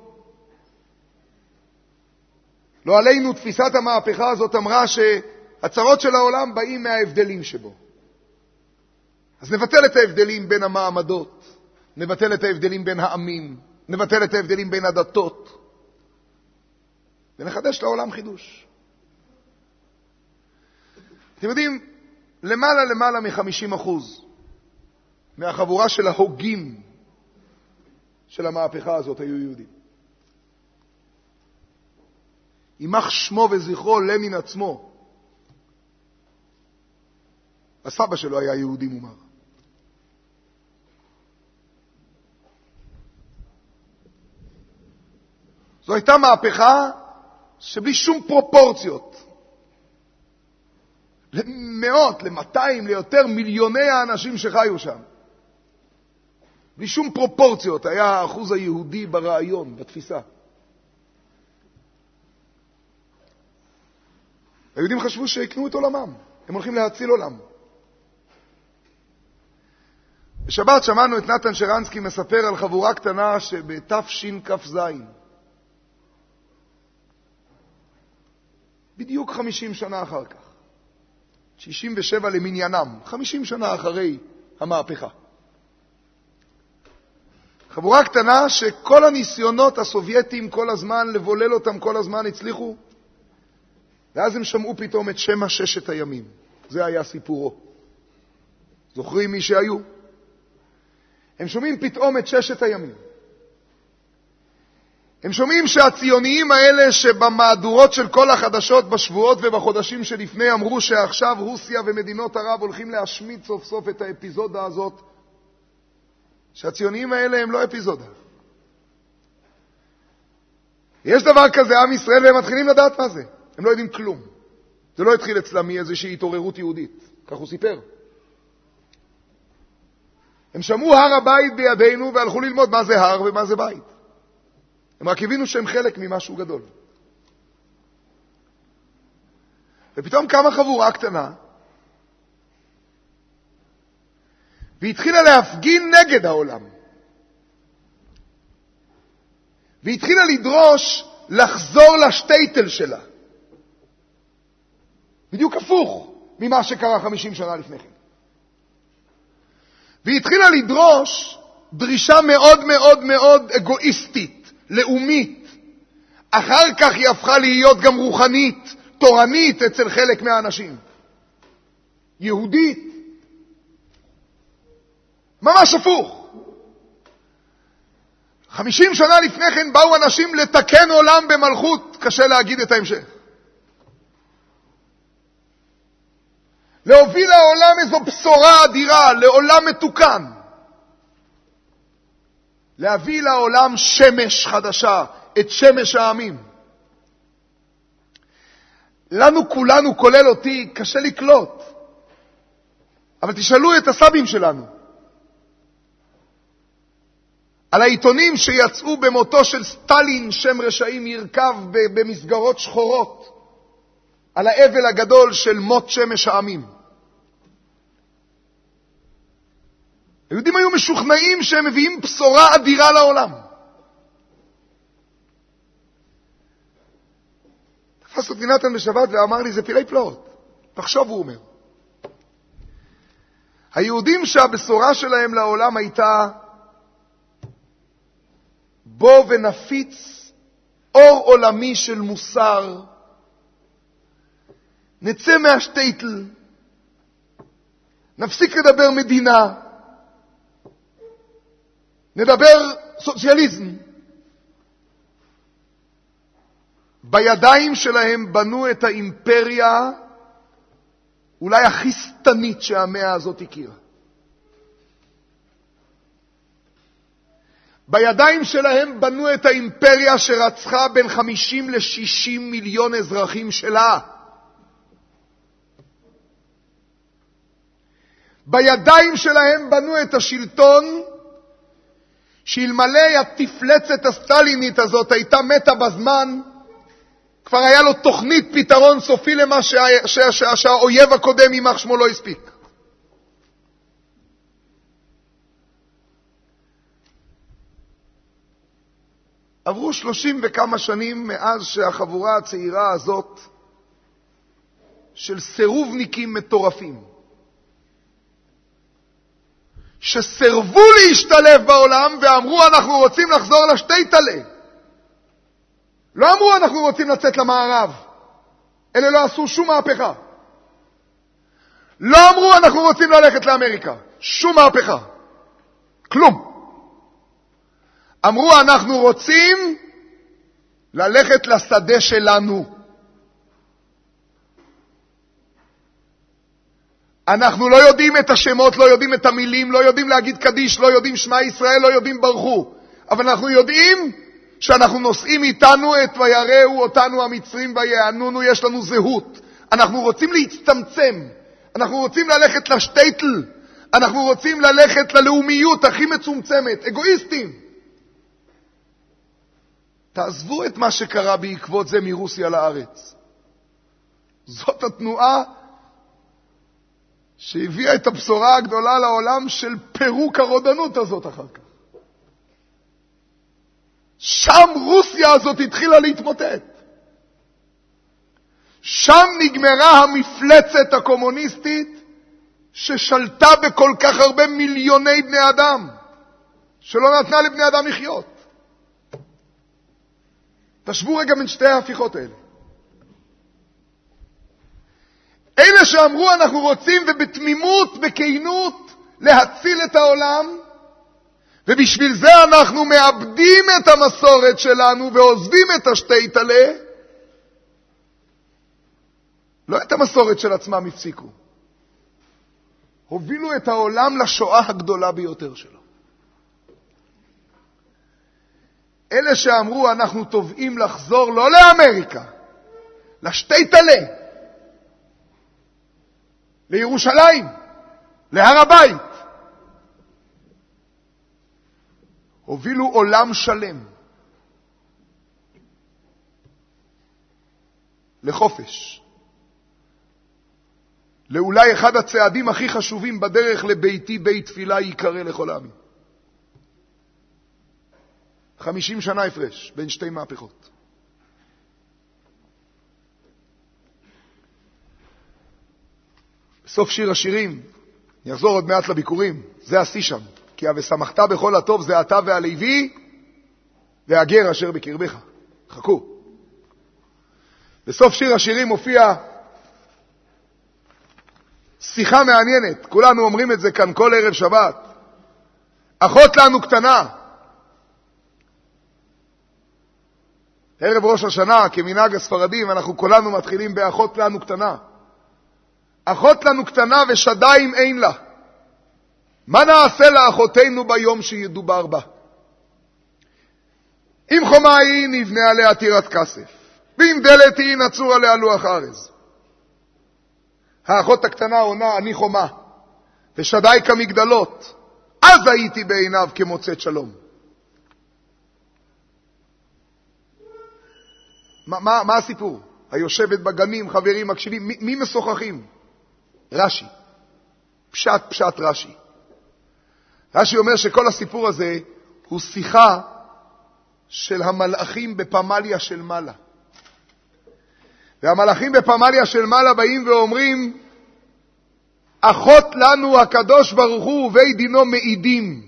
לא עלינו, תפיסת המהפכה הזאת אמרה שהצרות של העולם באים מההבדלים שבו. אז נבטל את ההבדלים בין המעמדות, נבטל את ההבדלים בין העמים, נבטל את ההבדלים בין הדתות, ונחדש לעולם חידוש. אתם יודעים, למעלה למעלה מ-חמישים אחוז מהחבורה של ההוגים של המהפכה הזאת היו יהודים. יימח שמו וזכרו לנין עצמו. הסבא שלו היה יהודי מומר. זו הייתה מהפכה שבלי שום פרופורציות. למאות, למאתיים, ליותר מיליוני האנשים שחיו שם. בלי שום פרופורציות היה האחוז היהודי ברעיון, בתפיסה. היהודים חשבו שיקנו את עולמם. הם הולכים להציל עולם. בשבת שמענו את נתן שרנסקי מספר על חבורה קטנה שבתשכ"ז. בדיוק חמישים שנה אחר כך. שישים ושבע למניינם. חמישים שנה אחרי המהפכה. חבורה קטנה שכל הניסיונות הסובייטיים כל הזמן, לבולל אותם כל הזמן, הצליחו. ואז הם שמעו פתאום את שם ששת הימים. זה היה סיפורו. זוכרים מי שהיו? הם שומעים פתאום את ששת הימים. הם שומעים שהציוניים האלה שבמהדורות של כל החדשות בשבועות ובחודשים שלפני אמרו שעכשיו רוסיה ומדינות ערב הולכים להשמיד סוף סוף את האפיזודה הזאת, שהציוניים האלה הם לא אפיזודה. יש דבר כזה עם ישראל והם מתחילים לדעת מה זה. הם לא יודעים כלום. זה לא התחיל אצלם מאיזושהי התעוררות יהודית. כך הוא סיפר. הם שמעו הר הבית בידינו והלכו ללמוד מה זה הר ומה זה בית. הם רק הבינו שהם חלק ממשהו גדול. ופתאום קמה חבורה קטנה, והתחילה להפגין נגד העולם. והתחילה לדרוש לחזור לשטייטל שלה. בדיוק הפוך ממה שקרה חמישים שנה לפני כן. והיא התחילה לדרוש דרישה מאוד מאוד מאוד אגואיסטית, לאומית. אחר כך היא הפכה להיות גם רוחנית, תורנית אצל חלק מהאנשים. יהודית. ממש הפוך. חמישים שנה לפני כן באו אנשים לתקן עולם במלכות, קשה להגיד את ההמשך. להוביל לעולם איזו בשורה אדירה, לעולם מתוקן. להביא לעולם שמש חדשה, את שמש העמים. לנו כולנו, כולל אותי, קשה לקלוט. אבל תשאלו את הסבים שלנו. על העיתונים שיצאו במותו של סטלין, שם רשעים ירכב במסגרות שחורות. על האבל הגדול של מות שמש העמים. היהודים היו משוכנעים שהם מביאים בשורה אדירה לעולם. תפס אותי נתן בשבת ואמר לי, זה פילי פלאות. תחשוב, הוא אומר. היהודים שהבשורה שלהם לעולם הייתה, בוא ונפיץ אור עולמי של מוסר, נצא מהשטייטל, נפסיק לדבר מדינה, נדבר סוציאליזם. בידיים שלהם בנו את האימפריה אולי הכי סתנית שהמאה הזאת הכירה. בידיים שלהם בנו את האימפריה שרצחה בין חמישים לשישים מיליון אזרחים שלה. בידיים שלהם בנו את השלטון שאלמלא התפלצת הסטלינית הזאת הייתה מתה בזמן, כבר היה לו תוכנית פתרון סופי למה שהאויב הקודם יימח שמו לא הספיק. עברו שלושים וכמה שנים מאז שהחבורה הצעירה הזאת של סירובניקים מטורפים, שסרבו להשתלב בעולם ואמרו אנחנו רוצים לחזור לשטייטלה. לא אמרו אנחנו רוצים לצאת למערב. אלה לא עשו שום מהפכה. לא אמרו אנחנו רוצים ללכת לאמריקה. שום מהפכה. כלום. אמרו אנחנו רוצים ללכת לשדה שלנו. אנחנו לא יודעים את השמות, לא יודעים את המילים, לא יודעים להגיד קדיש, לא יודעים שמע ישראל, לא יודעים ברכו. אבל אנחנו יודעים שאנחנו נושאים איתנו את ויראו אותנו המצרים ויענונו, יש לנו זהות. אנחנו רוצים להצטמצם. אנחנו רוצים ללכת לשטייטל. אנחנו רוצים ללכת ללאומיות הכי מצומצמת. אגואיסטים. תעזבו את מה שקרה בעקבות זה מרוסיה לארץ. זאת התנועה שהביאה את הבשורה הגדולה לעולם של פירוק הרודנות הזאת אחר כך. שם רוסיה הזאת התחילה להתמוטט. שם נגמרה המפלצת הקומוניסטית ששלטה בכל כך הרבה מיליוני בני אדם, שלא נתנה לבני אדם לחיות. תשוו רגע בין שתי ההפיכות האלה. אלה שאמרו אנחנו רוצים ובתמימות, בכנות, להציל את העולם, ובשביל זה אנחנו מאבדים את המסורת שלנו ועוזבים את השטייטלה, לא את המסורת של עצמם הפסיקו. הובילו את העולם לשואה הגדולה ביותר שלו. אלה שאמרו אנחנו תובעים לחזור לא לאמריקה, לשטייטלה, לירושלים, להר הבית, הובילו עולם שלם לחופש. לאולי אחד הצעדים הכי חשובים בדרך לביתי בית תפילה יקרא לכל העמים. חמישים שנה הפרש בין שתי מהפכות. בסוף שיר השירים, אני אחזור עוד מעט לביקורים, זה השיא שם. כי ושמחת בכל הטוב זה אתה והלוי והגר אשר בקרבך. חכו. בסוף שיר השירים מופיע שיחה מעניינת. כולנו אומרים את זה כאן כל ערב שבת. אחות לנו קטנה, ערב ראש השנה, כמנהג הספרדים, אנחנו כולנו מתחילים באחות לנו קטנה. אחות לנו קטנה ושדיים אין לה. מה נעשה לאחותינו ביום שידובר בה? אם חומה היא נבנה עליה טירת כסף, ואם דלת היא נצור עליה לוח ארז. האחות הקטנה עונה, אני חומה, ושדי כמגדלות, אז הייתי בעיניו כמוצאת שלום. מה, מה, מה הסיפור? היושבת בגנים, חברים, מקשיבים, מי, מי משוחחים? רש"י. פשט, פשט רש"י. רש"י אומר שכל הסיפור הזה הוא שיחה של המלאכים בפמליה של מעלה. והמלאכים בפמליה של מעלה באים ואומרים, אחות לנו הקדוש ברוך הוא ובית דינו מעידים.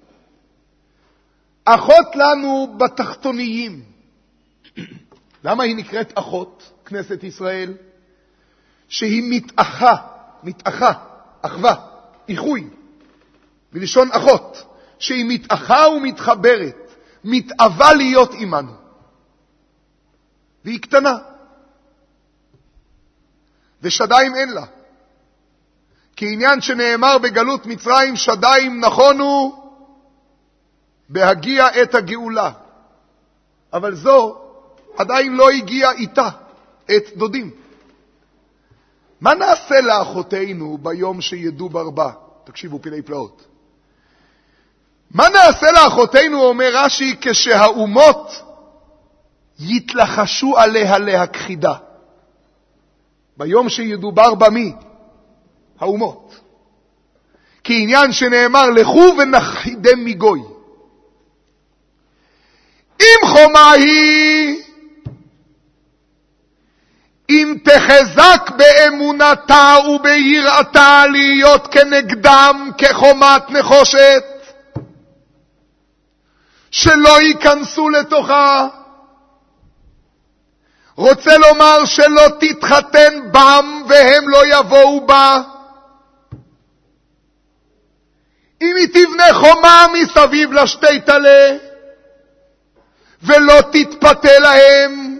אחות לנו בתחתוניים. למה היא נקראת אחות, כנסת ישראל? שהיא מתאחה, מתאחה, אחווה, איחוי, בלשון אחות, שהיא מתאחה ומתחברת, מתאווה להיות עמנו. והיא קטנה. ושדיים אין לה. כי עניין שנאמר בגלות מצרים, שדיים נכונו בהגיע את הגאולה. אבל זו עדיין לא הגיעה איתה, את דודים. מה נעשה לאחותינו ביום שידעו ברבה? תקשיבו, פלאי פלאות. מה נעשה לאחותינו, אומר רש"י, כשהאומות יתלחשו עליה להכחידה? ביום שידובר במי? האומות. כי עניין שנאמר, לכו ונחחידם מגוי. אם חומה היא, אם תחזק באמונתה וביראתה להיות כנגדם כחומת נחושת, שלא ייכנסו לתוכה, רוצה לומר שלא תתחתן בם והם לא יבואו בה. אם היא תבנה חומה מסביב לשתי תלה ולא תתפתה להם,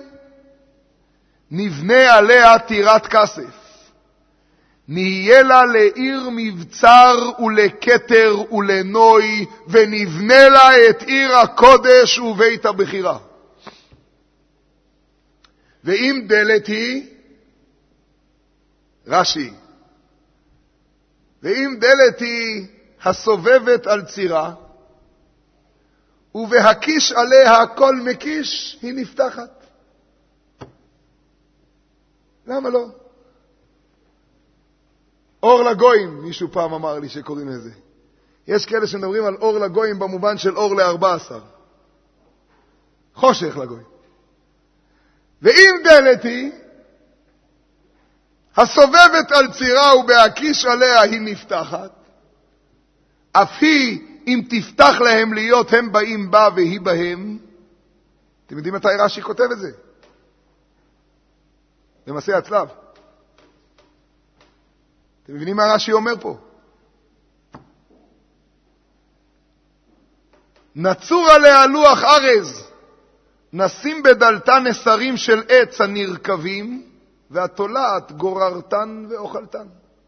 נבנה עליה טירת כסף, נהיה לה לעיר מבצר ולכתר ולנוי, ונבנה לה את עיר הקודש ובית הבחירה. ואם דלת היא, רש"י, ואם דלת היא הסובבת על צירה, ובהקיש עליה כל מקיש, היא נפתחת. למה לא? אור לגויים, מישהו פעם אמר לי שקוראים לזה. יש כאלה שמדברים על אור לגויים במובן של אור לארבע עשר. חושך לגויים. ואם דלת היא, הסובבת על צירה ובהקיש עליה היא נפתחת, אף היא, אם תפתח להם להיות הם באים בה והיא בהם, אתם יודעים מתי רש"י כותב את זה? במסע הצלב. אתם מבינים מה רש"י אומר פה? נצור עליה לוח ארז, נשים בדלתה נסרים של עץ הנרכבים, והתולעת גוררתן ואוכלתן.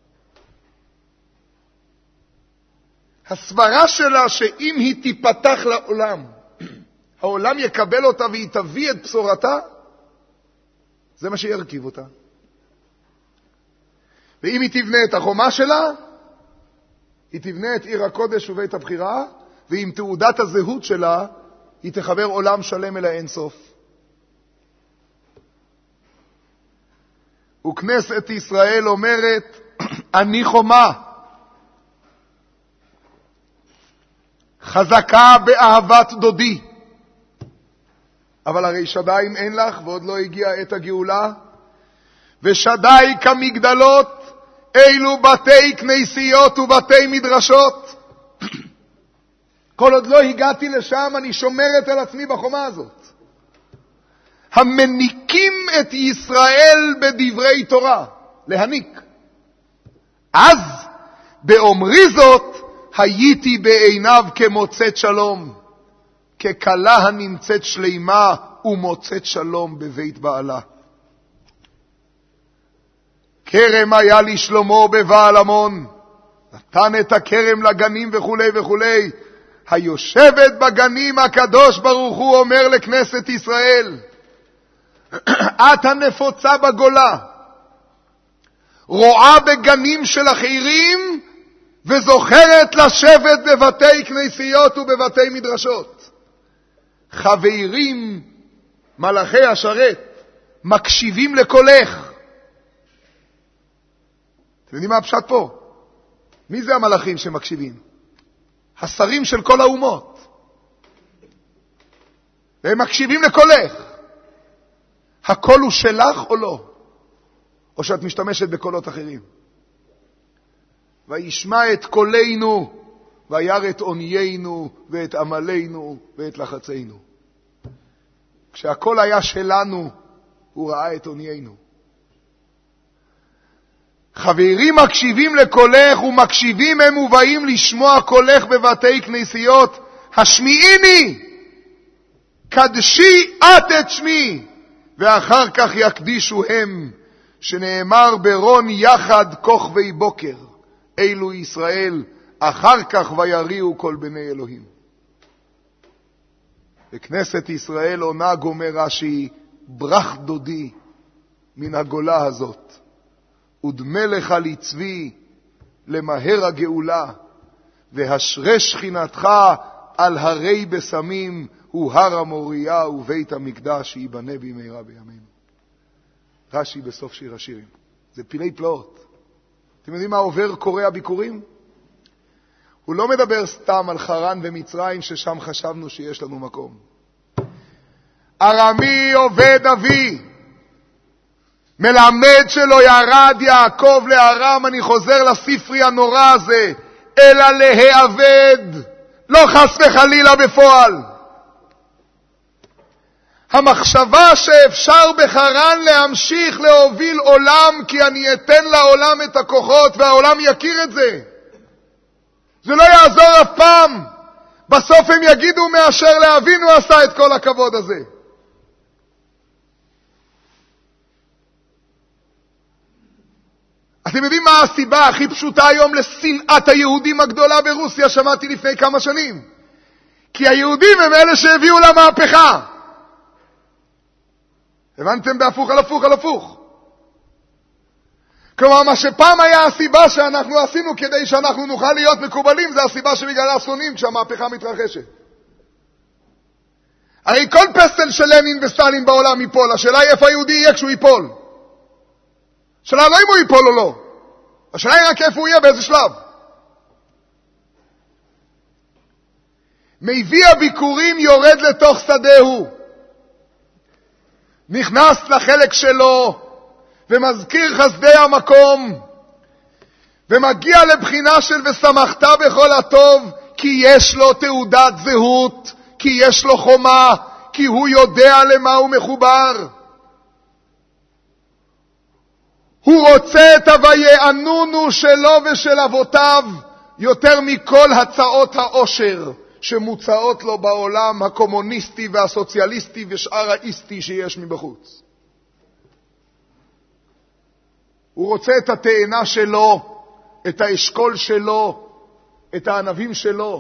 הסברה שלה שאם היא תיפתח לעולם, העולם יקבל אותה והיא תביא את בשורתה, זה מה שירכיב אותה. ואם היא תבנה את החומה שלה, היא תבנה את עיר הקודש ובית הבחירה, ועם תעודת הזהות שלה, היא תחבר עולם שלם אל האינסוף. וכנסת ישראל אומרת, אני חומה, חזקה באהבת דודי. אבל הרי שדיים אין לך, ועוד לא הגיעה עת הגאולה. ושדי כמגדלות, אילו בתי כנסיות ובתי מדרשות. כל עוד לא הגעתי לשם, אני שומרת על עצמי בחומה הזאת. המניקים את ישראל בדברי תורה, להניק. אז, באומרי זאת, הייתי בעיניו כמוצאת שלום. ככלה הנמצאת שלימה ומוצאת שלום בבית בעלה. כרם היה לשלמה בבעל המון, נתן את הכרם לגנים וכו' וכו'. היושבת בגנים הקדוש ברוך הוא אומר לכנסת ישראל, את הנפוצה בגולה, רואה בגנים של אחרים וזוכרת לשבת בבתי כנסיות ובבתי מדרשות. חברים מלאכי השרת מקשיבים לקולך. אתם יודעים מה הפשט פה? מי זה המלאכים שמקשיבים? השרים של כל האומות. והם מקשיבים לקולך. הקול הוא שלך או לא? או שאת משתמשת בקולות אחרים? וישמע את קולנו, וירא את עוניינו, ואת עמלנו, ואת לחצינו. כשהקול היה שלנו, הוא ראה את עוניינו. חברים מקשיבים לקולך, ומקשיבים הם ובאים לשמוע קולך בבתי כנסיות. השמיעיני, קדשי את את שמי, ואחר כך יקדישו הם, שנאמר ברון יחד כוכבי בוקר, אלו ישראל, אחר כך ויריעו כל בני אלוהים. בכנסת ישראל עונה גומר רש"י, ברח דודי מן הגולה הזאת, ודמה לך לצבי למהר הגאולה, והשרה שכינתך על הרי בסמים, הוא הר המוריה ובית המקדש ייבנה במהרה בימינו. רש"י בסוף שיר השירים. זה פילי פלאות. אתם יודעים מה עובר קורא הביקורים? הוא לא מדבר סתם על חרן ומצרים ששם חשבנו שיש לנו מקום. ארמי עובד אבי, מלמד שלא ירד יעקב לארם, אני חוזר לספרי הנורא הזה, אלא להעבד, לא חס וחלילה בפועל. המחשבה שאפשר בחרן להמשיך להוביל עולם, כי אני אתן לעולם את הכוחות והעולם יכיר את זה. זה לא יעזור אף פעם. בסוף הם יגידו מאשר לאבינו עשה את כל הכבוד הזה. אתם יודעים מה הסיבה הכי פשוטה היום לשנאת היהודים הגדולה ברוסיה? שמעתי לפני כמה שנים. כי היהודים הם אלה שהביאו למהפכה. הבנתם? בהפוך על הפוך על הפוך. כלומר, מה שפעם היה הסיבה שאנחנו עשינו כדי שאנחנו נוכל להיות מקובלים, זה הסיבה שבגללה שונאים כשהמהפכה מתרחשת. הרי כל פסל של לנין וסטלין בעולם ייפול. השאלה היא איפה היהודי יהיה כשהוא ייפול. השאלה לא אם הוא ייפול או לא. השאלה היא רק איפה הוא יהיה, באיזה שלב. מביא הביקורים יורד לתוך שדהו. נכנס לחלק שלו ומזכיר חסדי המקום ומגיע לבחינה של ושמחת בכל הטוב, כי יש לו תעודת זהות, כי יש לו חומה, כי הוא יודע למה הוא מחובר. הוא רוצה את הויענונו שלו ושל אבותיו יותר מכל הצעות העושר שמוצעות לו בעולם הקומוניסטי והסוציאליסטי ושאר האיסטי שיש מבחוץ. הוא רוצה את התאנה שלו, את האשכול שלו, את הענבים שלו.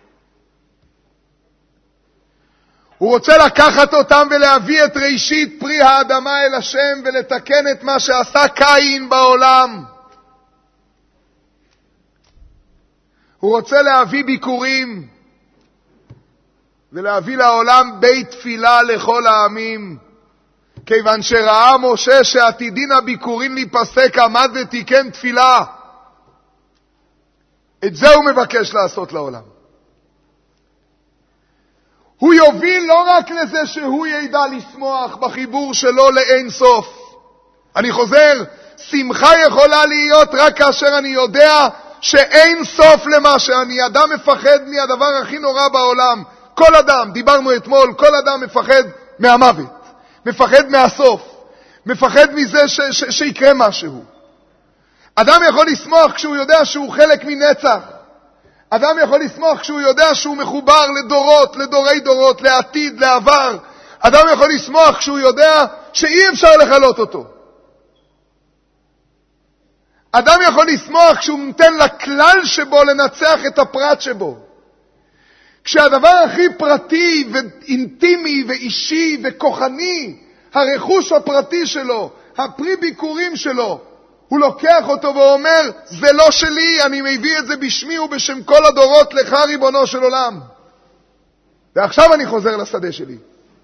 הוא רוצה לקחת אותם ולהביא את ראשית פרי האדמה אל השם ולתקן את מה שעשה קין בעולם. הוא רוצה להביא ביקורים ולהביא לעולם בית תפילה לכל העמים. כיוון שראה משה שעתידין הביקורים להיפסק, עמד ותיקן תפילה. את זה הוא מבקש לעשות לעולם. הוא יוביל לא רק לזה שהוא ידע לשמוח בחיבור שלו לאין סוף. אני חוזר, שמחה יכולה להיות רק כאשר אני יודע שאין סוף למה שאני. אדם מפחד מהדבר הכי נורא בעולם. כל אדם, דיברנו אתמול, כל אדם מפחד מהמוות. מפחד מהסוף. מפחד מזה ש- ש- שיקרה משהו. אדם יכול לשמוח כשהוא יודע שהוא חלק מנצח. אדם יכול לשמוח כשהוא יודע שהוא מחובר לדורות, לדורי דורות, לעתיד, לעבר. אדם יכול לשמוח כשהוא יודע שאי אפשר לחלות אותו. אדם יכול לשמוח כשהוא נותן לכלל שבו לנצח את הפרט שבו. כשהדבר הכי פרטי ואינטימי ואישי וכוחני, הרכוש הפרטי שלו, הפרי ביקורים שלו, הוא לוקח אותו ואומר, זה לא שלי, אני מביא את זה בשמי ובשם כל הדורות לך ריבונו של עולם. ועכשיו אני חוזר לשדה שלי.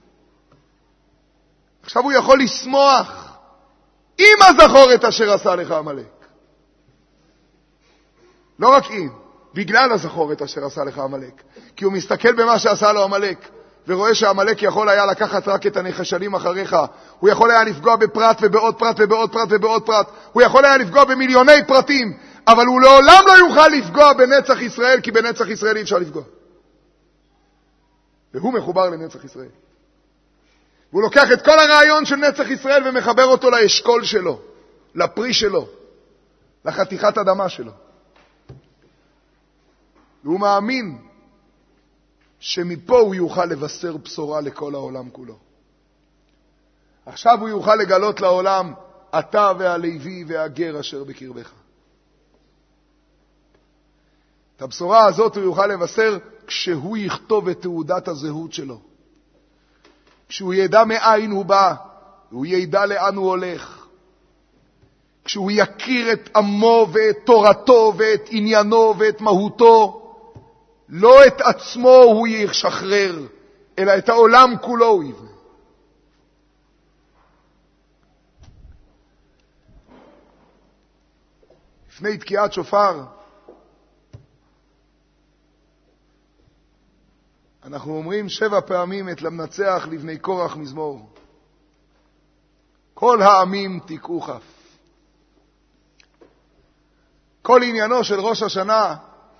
עכשיו הוא יכול לשמוח, אם הזכור את אשר עשה לך עמלק. לא רק אם, בגלל הזכור את אשר עשה לך עמלק. כי הוא מסתכל במה שעשה לו עמלק, ורואה שהעמלק יכול היה לקחת רק את הנחשלים אחריך. הוא יכול היה לפגוע בפרט ובעוד פרט ובעוד פרט ובעוד פרט. הוא יכול היה לפגוע במיליוני פרטים, אבל הוא לעולם לא יוכל לפגוע בנצח ישראל, כי בנצח ישראל אי אפשר לפגוע. והוא מחובר לנצח ישראל. והוא לוקח את כל הרעיון של נצח ישראל ומחבר אותו לאשכול שלו, לפרי שלו, לחתיכת אדמה שלו. והוא מאמין שמפה הוא יוכל לבשר בשורה לכל העולם כולו. עכשיו הוא יוכל לגלות לעולם, אתה והלוי והגר אשר בקרבך. את הבשורה הזאת הוא יוכל לבשר כשהוא יכתוב את תעודת הזהות שלו. כשהוא ידע מאין הוא בא, והוא ידע לאן הוא הולך. כשהוא יכיר את עמו ואת תורתו ואת עניינו ואת מהותו, לא את עצמו הוא ישחרר, אלא את העולם כולו הוא יבנה. לפני תקיעת שופר, אנחנו אומרים שבע פעמים את למנצח לבני קורח מזמור. כל העמים תקעו כף. כל עניינו של ראש השנה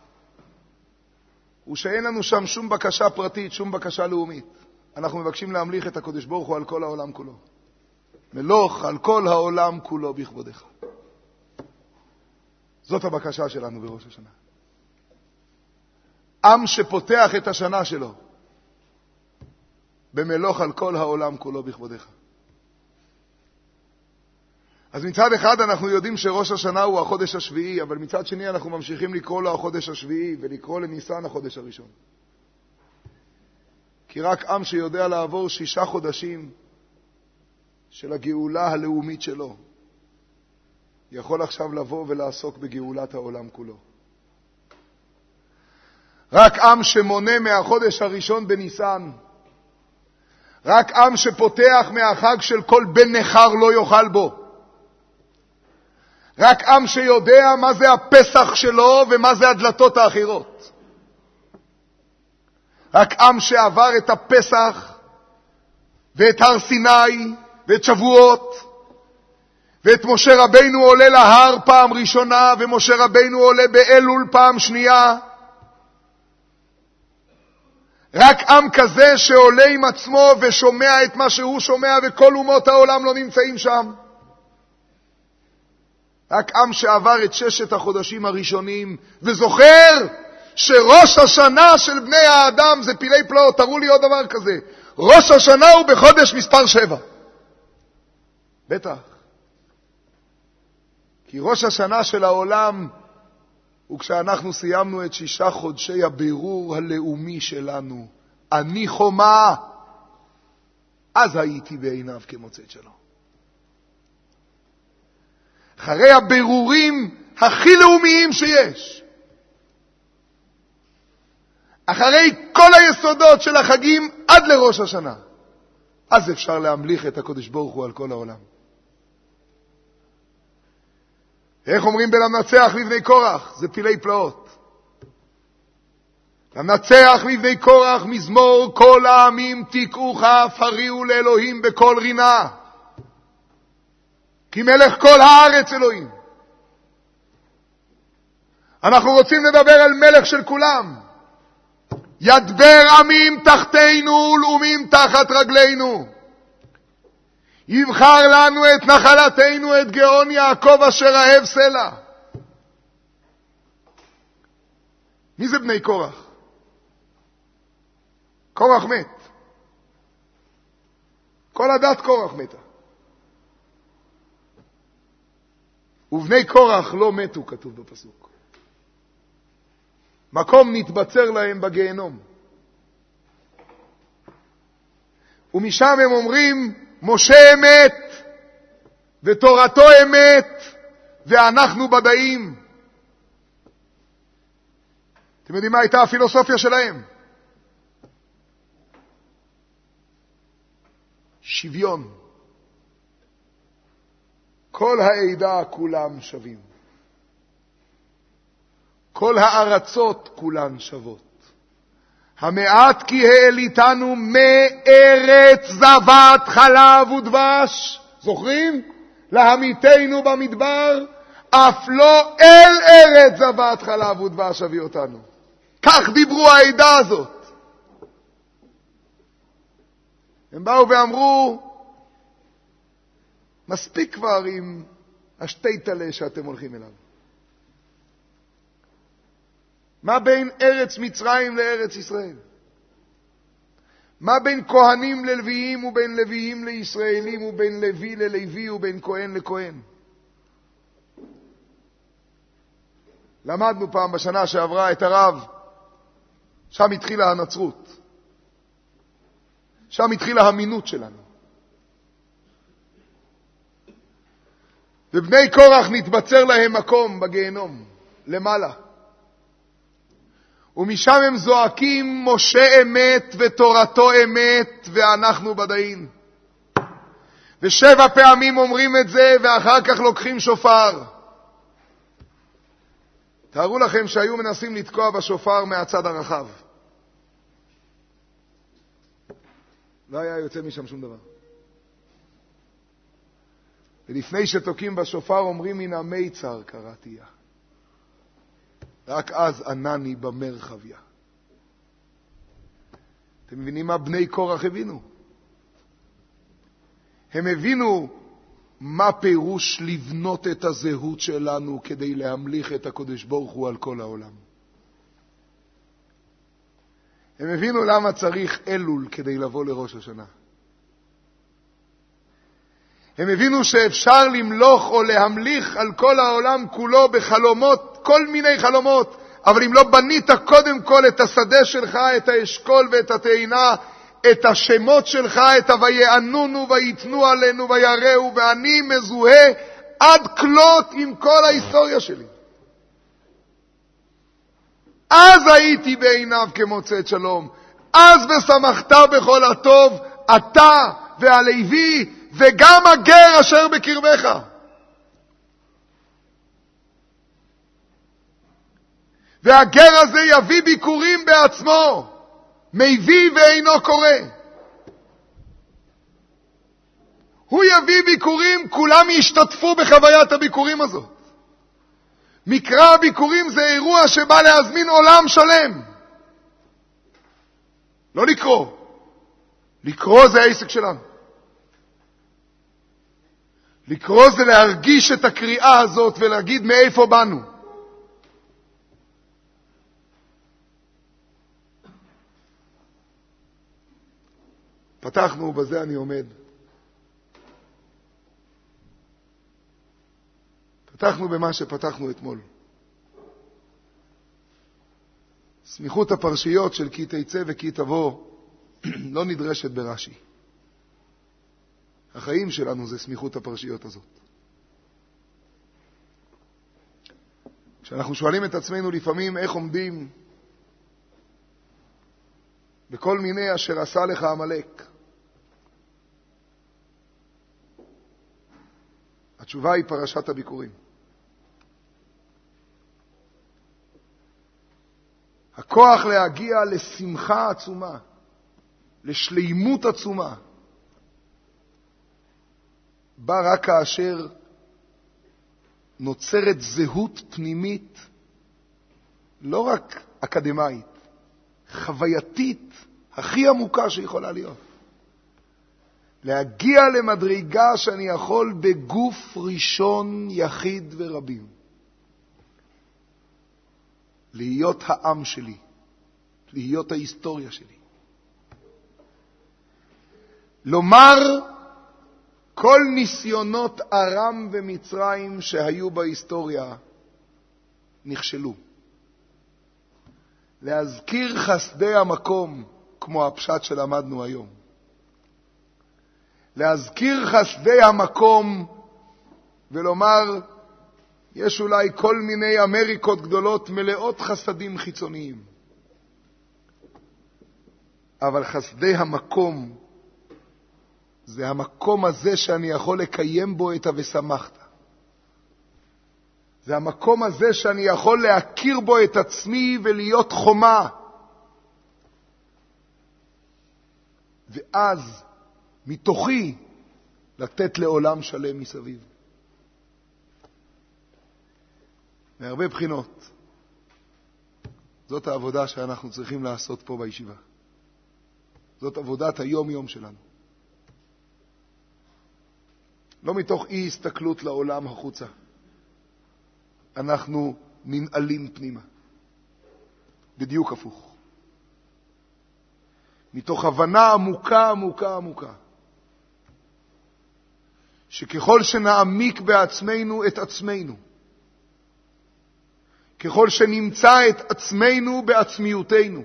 הוא שאין לנו שם שום בקשה פרטית, שום בקשה לאומית. אנחנו מבקשים להמליך את הקדוש ברוך הוא על כל העולם כולו. מלוך על כל העולם כולו בכבודך. זאת הבקשה שלנו בראש השנה. עם שפותח את השנה שלו במלוך על כל העולם כולו בכבודך. אז מצד אחד אנחנו יודעים שראש השנה הוא החודש השביעי, אבל מצד שני אנחנו ממשיכים לקרוא לו החודש השביעי ולקרוא לניסן החודש הראשון. כי רק עם שיודע לעבור שישה חודשים של הגאולה הלאומית שלו יכול עכשיו לבוא ולעסוק בגאולת העולם כולו. רק עם שמונה מהחודש הראשון בניסן, רק עם שפותח מהחג של כל בן נחר לא יאכל בו, רק עם שיודע מה זה הפסח שלו ומה זה הדלתות האחרות, רק עם שעבר את הפסח ואת הר סיני ואת שבועות ואת משה רבינו עולה להר פעם ראשונה ומשה רבינו עולה באלול פעם שנייה. רק עם כזה שעולה עם עצמו ושומע את מה שהוא שומע וכל אומות העולם לא נמצאים שם. רק עם שעבר את ששת החודשים הראשונים וזוכר שראש השנה של בני האדם זה פילי פלאות. תראו לי עוד דבר כזה, ראש השנה הוא בחודש מספר שבע. בטח, כי ראש השנה של העולם הוא כשאנחנו סיימנו את שישה חודשי הבירור הלאומי שלנו. אני חומה, אז הייתי בעיניו כמוצאת שלום. אחרי הבירורים הכי לאומיים שיש, אחרי כל היסודות של החגים עד לראש השנה, אז אפשר להמליך את הקדוש ברוך הוא על כל העולם. איך אומרים בלמנצח לבני קורח? זה פילי פלאות. למנצח לבני קורח מזמור כל העמים תקעו כף, הריעו לאלוהים בכל רינה, כי מלך כל הארץ אלוהים. אנחנו רוצים לדבר על מלך של כולם. ידבר עמים תחתינו ולאומים תחת רגלינו. יבחר לנו את נחלתנו, את גאון יעקב אשר אהב סלע. מי זה בני קורח? קורח מת. כל הדת קורח מתה. ובני קורח לא מתו, כתוב בפסוק. מקום נתבצר להם בגיהנום. ומשם הם אומרים, משה אמת, ותורתו אמת, ואנחנו בדאים. אתם יודעים מה הייתה הפילוסופיה שלהם? שוויון. כל העדה כולם שווים. כל הארצות כולן שוות. המעט כי העליתנו מארץ זבת חלב ודבש, זוכרים? להמיתנו במדבר, אף לא אל ארץ זבת חלב ודבש הביא אותנו. כך דיברו העדה הזאת. הם באו ואמרו, מספיק כבר עם השטייטלה שאתם הולכים אליו. מה בין ארץ מצרים לארץ ישראל? מה בין כהנים ללוויים ובין לוויים לישראלים ובין לוי ללוי ובין כהן לכהן? למדנו פעם בשנה שעברה את הרב, שם התחילה הנצרות. שם התחילה המינות שלנו. ובני קורח נתבצר להם מקום בגיהנום, למעלה. ומשם הם זועקים, משה אמת ותורתו אמת, ואנחנו בדאים. ושבע פעמים אומרים את זה, ואחר כך לוקחים שופר. תארו לכם שהיו מנסים לתקוע בשופר מהצד הרחב. לא היה יוצא משם שום דבר. ולפני שתוקים בשופר אומרים מן המיצר קראתיה. רק אז ענני במרחביה. אתם מבינים מה בני קורח הבינו? הם הבינו מה פירוש לבנות את הזהות שלנו כדי להמליך את הקדוש ברוך הוא על כל העולם. הם הבינו למה צריך אלול כדי לבוא לראש השנה. הם הבינו שאפשר למלוך או להמליך על כל העולם כולו בחלומות, כל מיני חלומות, אבל אם לא בנית קודם כל את השדה שלך, את האשכול ואת התאנה, את השמות שלך, את הויענונו ויתנו עלינו ויראו, ואני מזוהה עד כלות עם כל ההיסטוריה שלי. אז הייתי בעיניו כמוצאת שלום, אז ושמחת בכל הטוב, אתה והלוי וגם הגר אשר בקרבך. והגר הזה יביא ביקורים בעצמו, מביא ואינו קורא. הוא יביא ביקורים, כולם ישתתפו בחוויית הביקורים הזאת. מקרא הביקורים זה אירוע שבא להזמין עולם שלם. לא לקרוא. לקרוא זה העסק שלנו. לקרוא זה להרגיש את הקריאה הזאת ולהגיד מאיפה באנו. פתחנו, בזה אני עומד. פתחנו במה שפתחנו אתמול. סמיכות הפרשיות של כי תצא וכי תבוא לא נדרשת ברש"י. החיים שלנו זה סמיכות הפרשיות הזאת. כשאנחנו שואלים את עצמנו לפעמים איך עומדים בכל מיני אשר עשה לך עמלק, התשובה היא פרשת הביקורים. הכוח להגיע לשמחה עצומה, לשלימות עצומה, בא רק כאשר נוצרת זהות פנימית, לא רק אקדמית, חווייתית, הכי עמוקה שיכולה להיות. להגיע למדרגה שאני יכול בגוף ראשון יחיד ורבים. להיות העם שלי, להיות ההיסטוריה שלי. לומר כל ניסיונות ארם ומצרים שהיו בהיסטוריה נכשלו. להזכיר חסדי המקום כמו הפשט שלמדנו היום. להזכיר חסדי המקום ולומר, יש אולי כל מיני אמריקות גדולות מלאות חסדים חיצוניים. אבל חסדי המקום, זה המקום הזה שאני יכול לקיים בו את ה"ושמחת". זה המקום הזה שאני יכול להכיר בו את עצמי ולהיות חומה. ואז מתוכי לתת לעולם שלם מסביב. מהרבה בחינות. זאת העבודה שאנחנו צריכים לעשות פה בישיבה. זאת עבודת היום-יום שלנו. לא מתוך אי הסתכלות לעולם החוצה. אנחנו ננעלים פנימה. בדיוק הפוך. מתוך הבנה עמוקה, עמוקה, עמוקה. שככל שנעמיק בעצמנו את עצמנו, ככל שנמצא את עצמנו בעצמיותנו,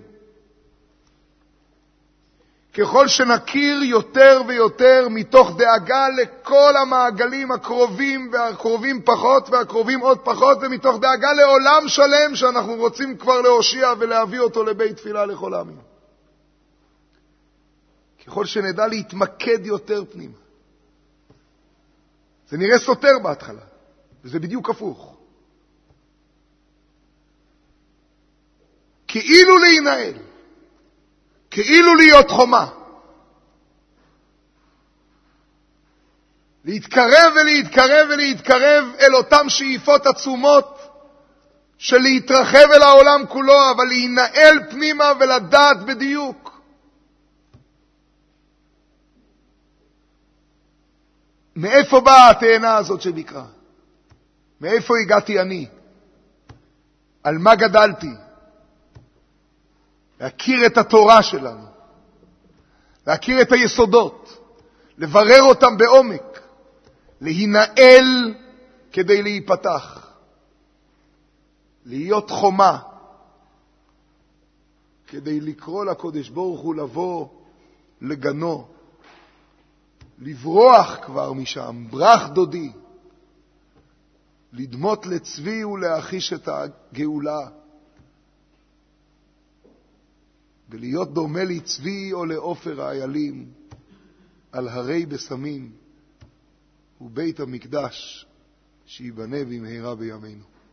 ככל שנכיר יותר ויותר מתוך דאגה לכל המעגלים הקרובים והקרובים פחות והקרובים עוד פחות, ומתוך דאגה לעולם שלם שאנחנו רוצים כבר להושיע ולהביא אותו לבית תפילה לכל העמים. ככל שנדע להתמקד יותר פנימה. זה נראה סותר בהתחלה, וזה בדיוק הפוך. כאילו להינעל, כאילו להיות חומה. להתקרב ולהתקרב ולהתקרב אל אותם שאיפות עצומות של להתרחב אל העולם כולו, אבל להינעל פנימה ולדעת בדיוק. מאיפה באה התאנה הזאת שבקרה? מאיפה הגעתי אני? על מה גדלתי? להכיר את התורה שלנו, להכיר את היסודות, לברר אותם בעומק, להינעל כדי להיפתח, להיות חומה, כדי לקרוא לקודש ברוך הוא לבוא לגנו, לברוח כבר משם, ברח דודי, לדמות לצבי ולהחיש את הגאולה, ולהיות דומה לצבי או לעופר האיילים על הרי בשמים ובית המקדש שיבנה במהרה בימינו.